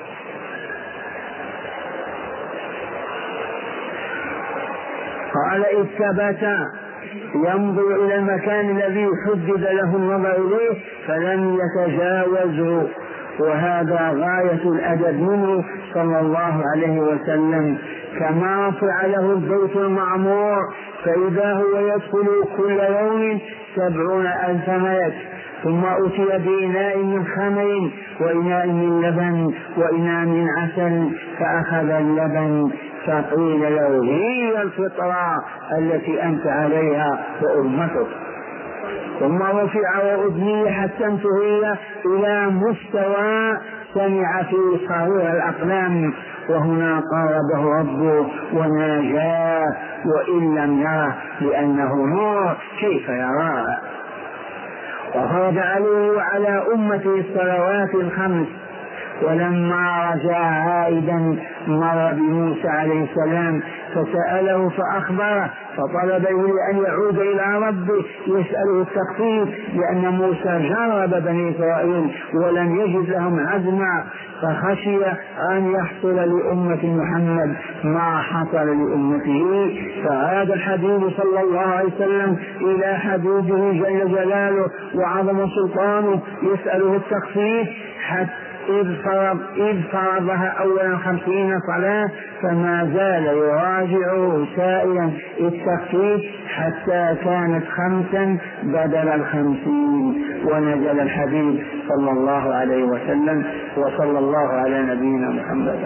قال إذ ثبت ينظر إلى المكان الذي حدد له النظر إليه فلم يتجاوزه، وهذا غاية الأدب منه صلى الله عليه وسلم. كما فعله البيت المعمور، فإذا هو يدخل كل يوم سبعون ألف ملك، ثم أتي بإناء من خمر وإناء من لبن وإناء من عسل، فأخذ اللبن فقيل له هي الفطرة التي أنت عليها وأمتك، ثم رفع وأدني حتى انتهي إلى مستوى سمع في صرير الأقلام، وهنا قاربه ربه وناجاه، وإن لم يره لأنه نور كيف يراه. وفرض عليه وعلى أمته الصلوات الخمس. ولما رجع عائدا مر بموسى عليه السلام فسأله فأخبره، فطلب أن يعود إلى ربه يسأله التخفيف، لأن موسى جرب بني إسرائيل ولم يجد لهم عزما، فخشي أن يحصل لأمة محمد ما حصل لأمته، فعاد الحبيب صلى الله عليه وسلم إلى حبيبه جل جلاله وعظم سلطانه يسأله التخفيف، حتى إذ فرض إذ فرضها أولا خمسين صلاة، فما زال يراجعه سائلا التخفيف حتى كانت خمسا بدل الخمسين، ونزل الحبيب صلى الله عليه وسلم. وصلى الله على نبينا محمد.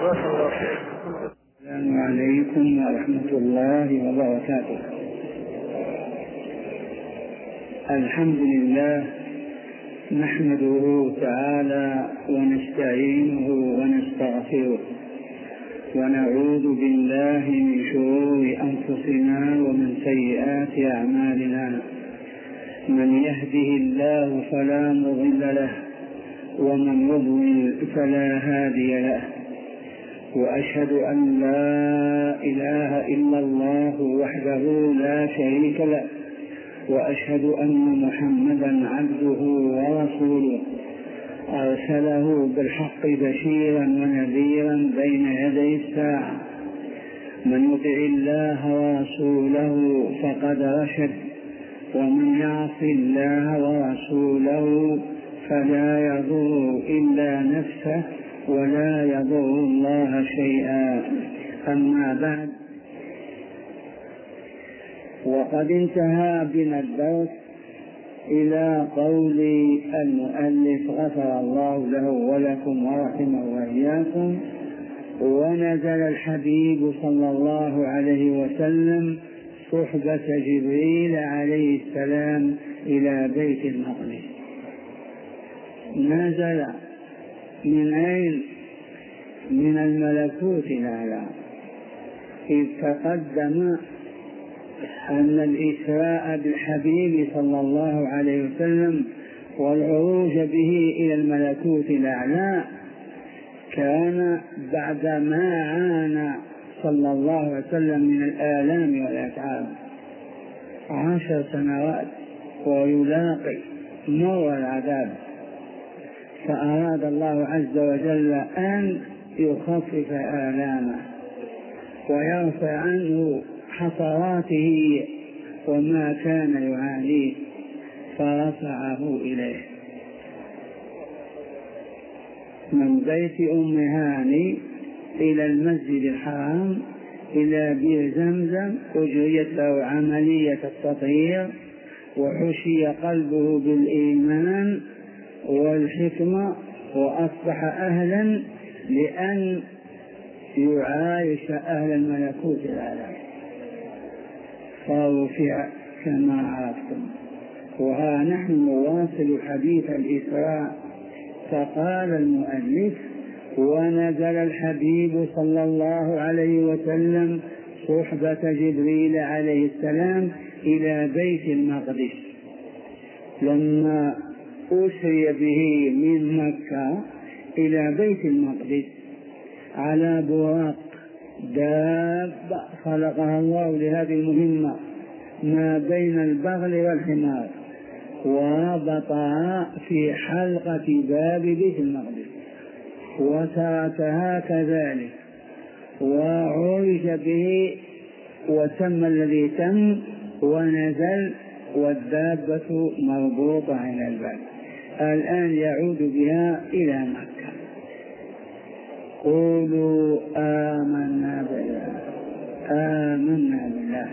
السلام عليكم ورحمة الله وبركاته. الحمد لله نحمده تعالى ونستعينه ونستغفره، ونعوذ بالله من شرور أنفسنا ومن سيئات أعمالنا. من يهده الله فلا مضل له، ومن يضلل فلا هادي له، وأشهد أن لا إله إلا الله وحده لا شريك له، وأشهد أن محمدا عبده ورسوله أرسله بالحق بشيرا ونذيرا بين يدي الساعة. من يطع الله ورسوله فقد رشد، ومن يعص الله ورسوله فلا يضر إلا نفسه ولا يضر الله شيئا. أما بعد، وقد انتهى بنا الدرس إلى قول المؤلف غفر الله له ولكم ورحمه وإياكم: ونزل الحبيب صلى الله عليه وسلم صحبة جبريل عليه السلام إلى بيت المقدس. نزل من أين؟ من الملكوت الأعلى، إذ تقدم أن الإسراء بالحبيب صلى الله عليه وسلم والعروج به إلى الملكوت الأعلى كان بعدما عانى صلى الله عليه وسلم من الآلام والأتعاب عشر سنوات ويلاقي مر العذاب، فأراد الله عز وجل أن يخفف آلامه ويرفع عنه حسراته وما كان يعانيه، فرفعه إليه من بيت أم هاني إلى المسجد الحرام إلى بئر زمزم، أجريت له عملية التطهير وحشي قلبه بالإيمان والحكمة، وأصبح أهلا لأن يعايش أهل الملكوت الأعلى، فرفع كما عرفتم. وها نحن نواصل حديث الإسراء. فقال المؤلف: ونزل الحبيب صلى الله عليه وسلم صحبة جبريل عليه السلام إلى بيت المقدس. لما أسري به من مكة إلى بيت المقدس على براق دابة خلقها الله لهذه المهمة ما بين البغل والحمار، وربطها في حلقة باب بيت المقدس وتركها كذلك، وعرج به وتم الذي تم ونزل والدابة مربوطة على الباب. الآن يعود بها إلى مكة. قولوا آمنا بالله. آمنا بالله.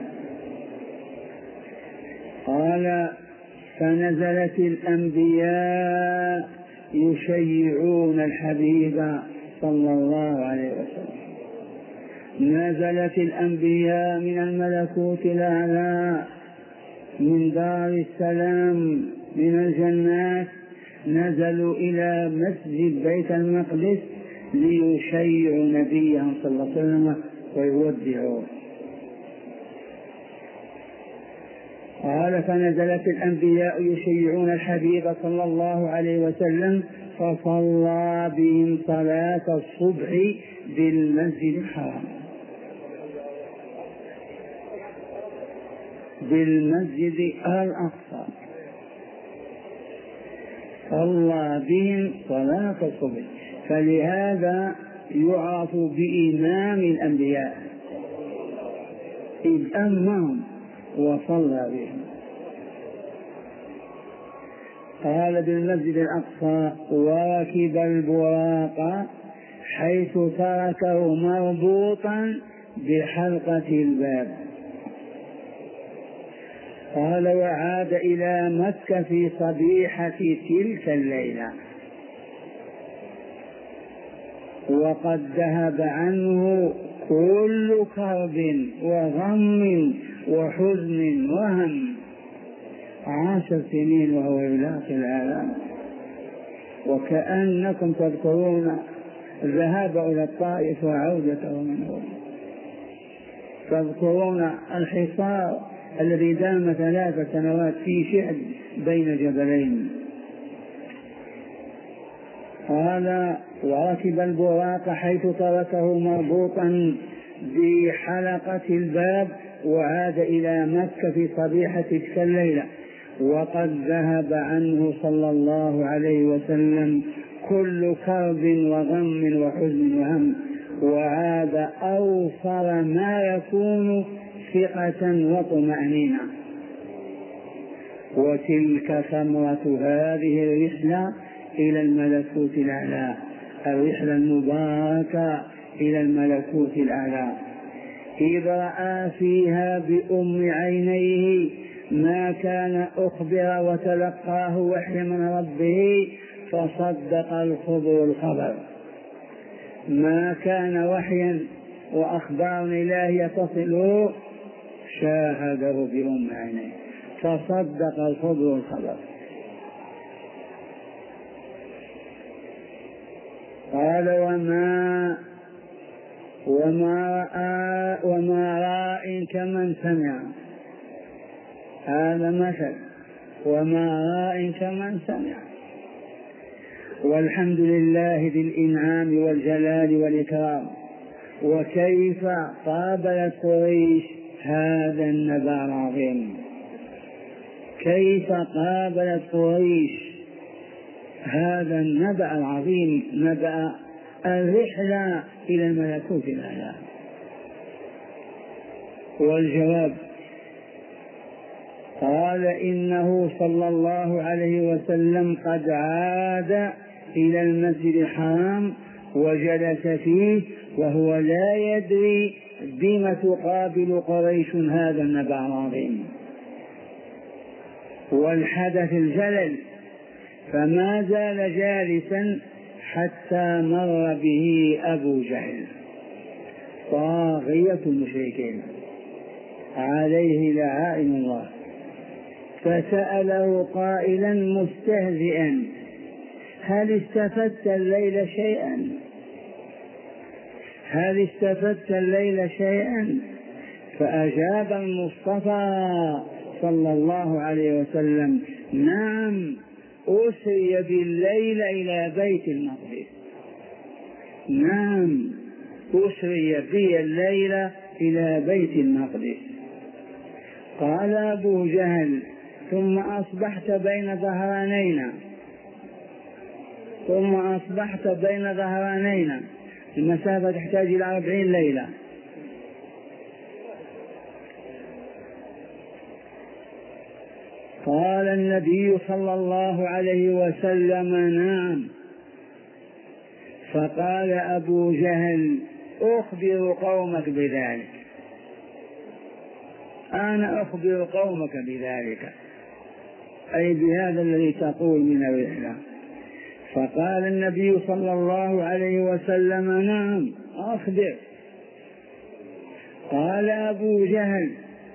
قال: فنزلت الأنبياء يشيعون الحبيب صلى الله عليه وسلم. نزلت الأنبياء من الملكوت الأعلى من دار السلام من الجنات، نزلوا إلى مسجد بيت المقدس ليشيعوا نبيهم صلى الله عليه وسلم ويودعوه. قال: فنزلت الأنبياء يشيعون الحبيب صلى الله عليه وسلم فصلى بهم صلاة الصبح بالمسجد الحرام بالمسجد الأقصى، صلى بهم صلاة الصبح، فلهذا يعرف بإمام الأنبياء، إذ أمهم وصلى بهم. قال: بالمسجد الأقصى وركب البراق حيث تركه مربوطا بحلقة الباب. قال: وعاد إلى مكة في صبيحة تلك الليلة، وقد ذهب عنه كل كرب وغم وحزن وهم. عشر سنين وهو يلاقي الآلام. وكأنكم تذكرون الذهاب إلى الطائف وعودته منه، تذكرون الحصار الذي دام ثلاث سنوات في شعب بين جبلين. قال: وركب البراق حيث تركه مربوطا بحلقة الباب، وعاد إلى مكة في صبيحة تلك الليلة، وقد ذهب عنه صلى الله عليه وسلم كل كرب وغم وحزن وهم، وعاد أوفر ما يكون ثقة وطمأنينة. وتلك ثمرة هذه الرحلة إلى الملكوت الأعلى، الرحلة المباركة إلى الملكوت الأعلى. إذ رأى فيها بأم عينيه ما كان أخبر وتلقاه وحي من ربه فصدق الخبر الخبر. ما كان وحيا وأخبار إلهية تصله شاهده بأم عينيه فصدق الخبر الخبر. قال وما وما رأى وما راء كمن سمع. هذا مثل، وما راء كمن سمع. والحمد لله ذي الإنعام والجلال والإكرام. وكيف قابلت قريش هذا النبأ العظيم، كيف قابلت قريش هذا النبأ العظيم، نبأ الرحلة إلى الملكوت الأعلى. والجواب قال إنه صلى الله عليه وسلم قد عاد إلى المسجد الحرام وجلس فيه وهو لا يدري بما تقابل قريش هذا النبأ العظيم والحدث الجلل، فما زال جالسا حتى مر به أبو جهل طاغية المشركين عليه لعائن الله، فسأله قائلا مستهزئا هل استفدت الليل شيئا هل استفدت الليل شيئا فأجاب المصطفى صلى الله عليه وسلم نعم أسري بالليل إلى بيت المقدس. نعم أسري بي الليل إلى بيت المقدس. قال أبو جهل ثم أصبحت بين ظهرانينا ثم أصبحت بين ظهرانينا المسافة تحتاج إلى أربعين ليلة. قال النبي صلى الله عليه وسلم نعم. فقال أبو جهل أخبر قومك بذلك، أنا أخبر قومك بذلك، أي بهذا الذي تقول من الرحلة. فقال النبي صلى الله عليه وسلم نعم أخبر. قال أبو جهل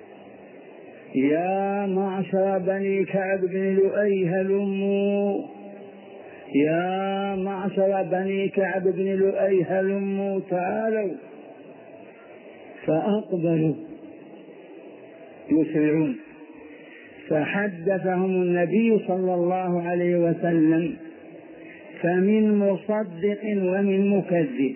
يا معشر بني كعب بن لؤي هلموا يا معشر بني كعب بن لؤي هلموا تعالوا. فأقبلوا يسرعون، فحدثهم النبي صلى الله عليه وسلم فمن مصدق ومن مكذب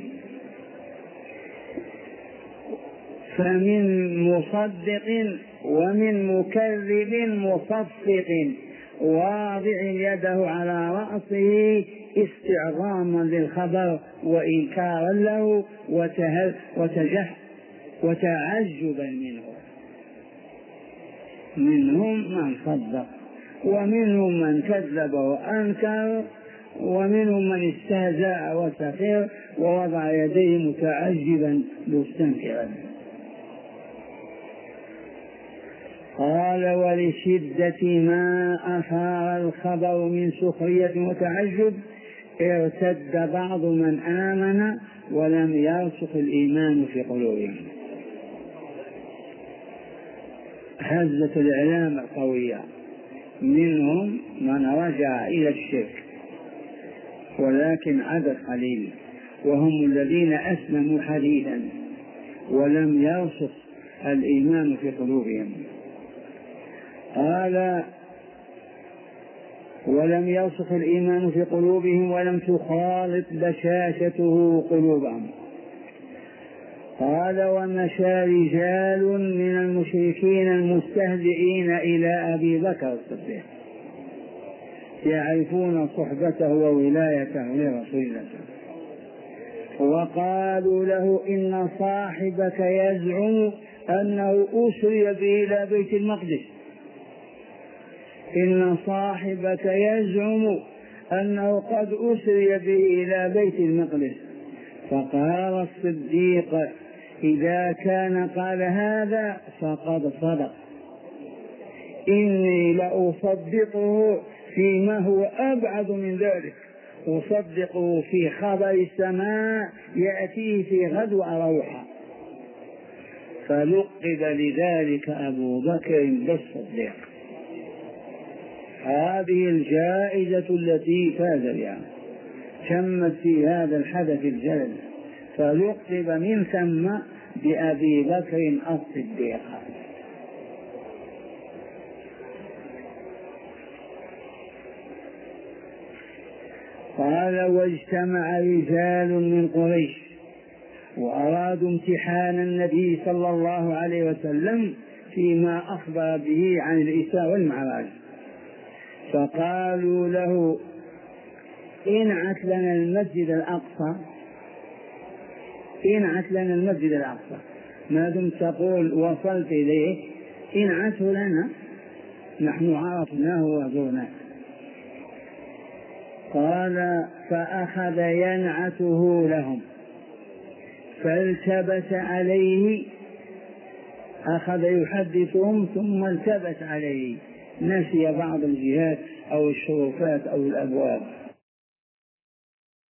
فمن مصدق ومن مكذب مصفق واضع يده على رأسه استعظاما للخبر وإنكارا له وتجح وتعجبا منه. منهم من صدق ومنهم من كذب وأنكر ومنهم من استهزأ وسخر ووضع يديه متعجبا مستنكرا. قال ولشدة ما أثار الخبر من سخرية وتعجب ارتد بعض من آمن ولم يرسخ الإيمان في قلوبهم. هزة الإعلام قوية، منهم من رجع إلى الشرك ولكن عدد قليل، وهم الذين أسلموا حديثا ولم يرسخ الإيمان في قلوبهم. قال ولم يرسخ الإيمان في قلوبهم ولم تخالط بشاشته قلوبهم. قال ومشى رجال من المشركين المستهزئين إلى أبي بكر الصديق يعرفون صحبته وولايته لرسول الله، وقالوا له إن صاحبك يزعم أنه أسري به إلى بيت المقدس إن صاحبك يزعم أنه قد أسري به إلى بيت المقدس. فقال الصديق إذا كان قال هذا فقد صدق، إني لأصدقه فيما هو أبعد من ذلك، أصدقه في خبر السماء يأتيه في غدو روحا. فلقب لذلك أبو بكر بالصديق. هذه الجائزة التي فاز بها، تمت في هذا الحدث الجلل، فلقب من ثم بأبي بكر الصديق. قال: واجتمع رجال من قريش وأرادوا امتحان النبي صلى الله عليه وسلم فيما أخبر به عن الإسراء والمعراج، فقالوا له: انعت لنا المسجد الأقصى، انعت لنا المسجد الأقصى، ما دمت تقول وصلت إليه انعته لنا، نحن عرفناه وزرناه. قال: فأخذ ينعته لهم، فالتبس عليه، أخذ يحدثهم ثم التبس عليه، نسي بعض الجهات أو الشرفات أو الأبواب،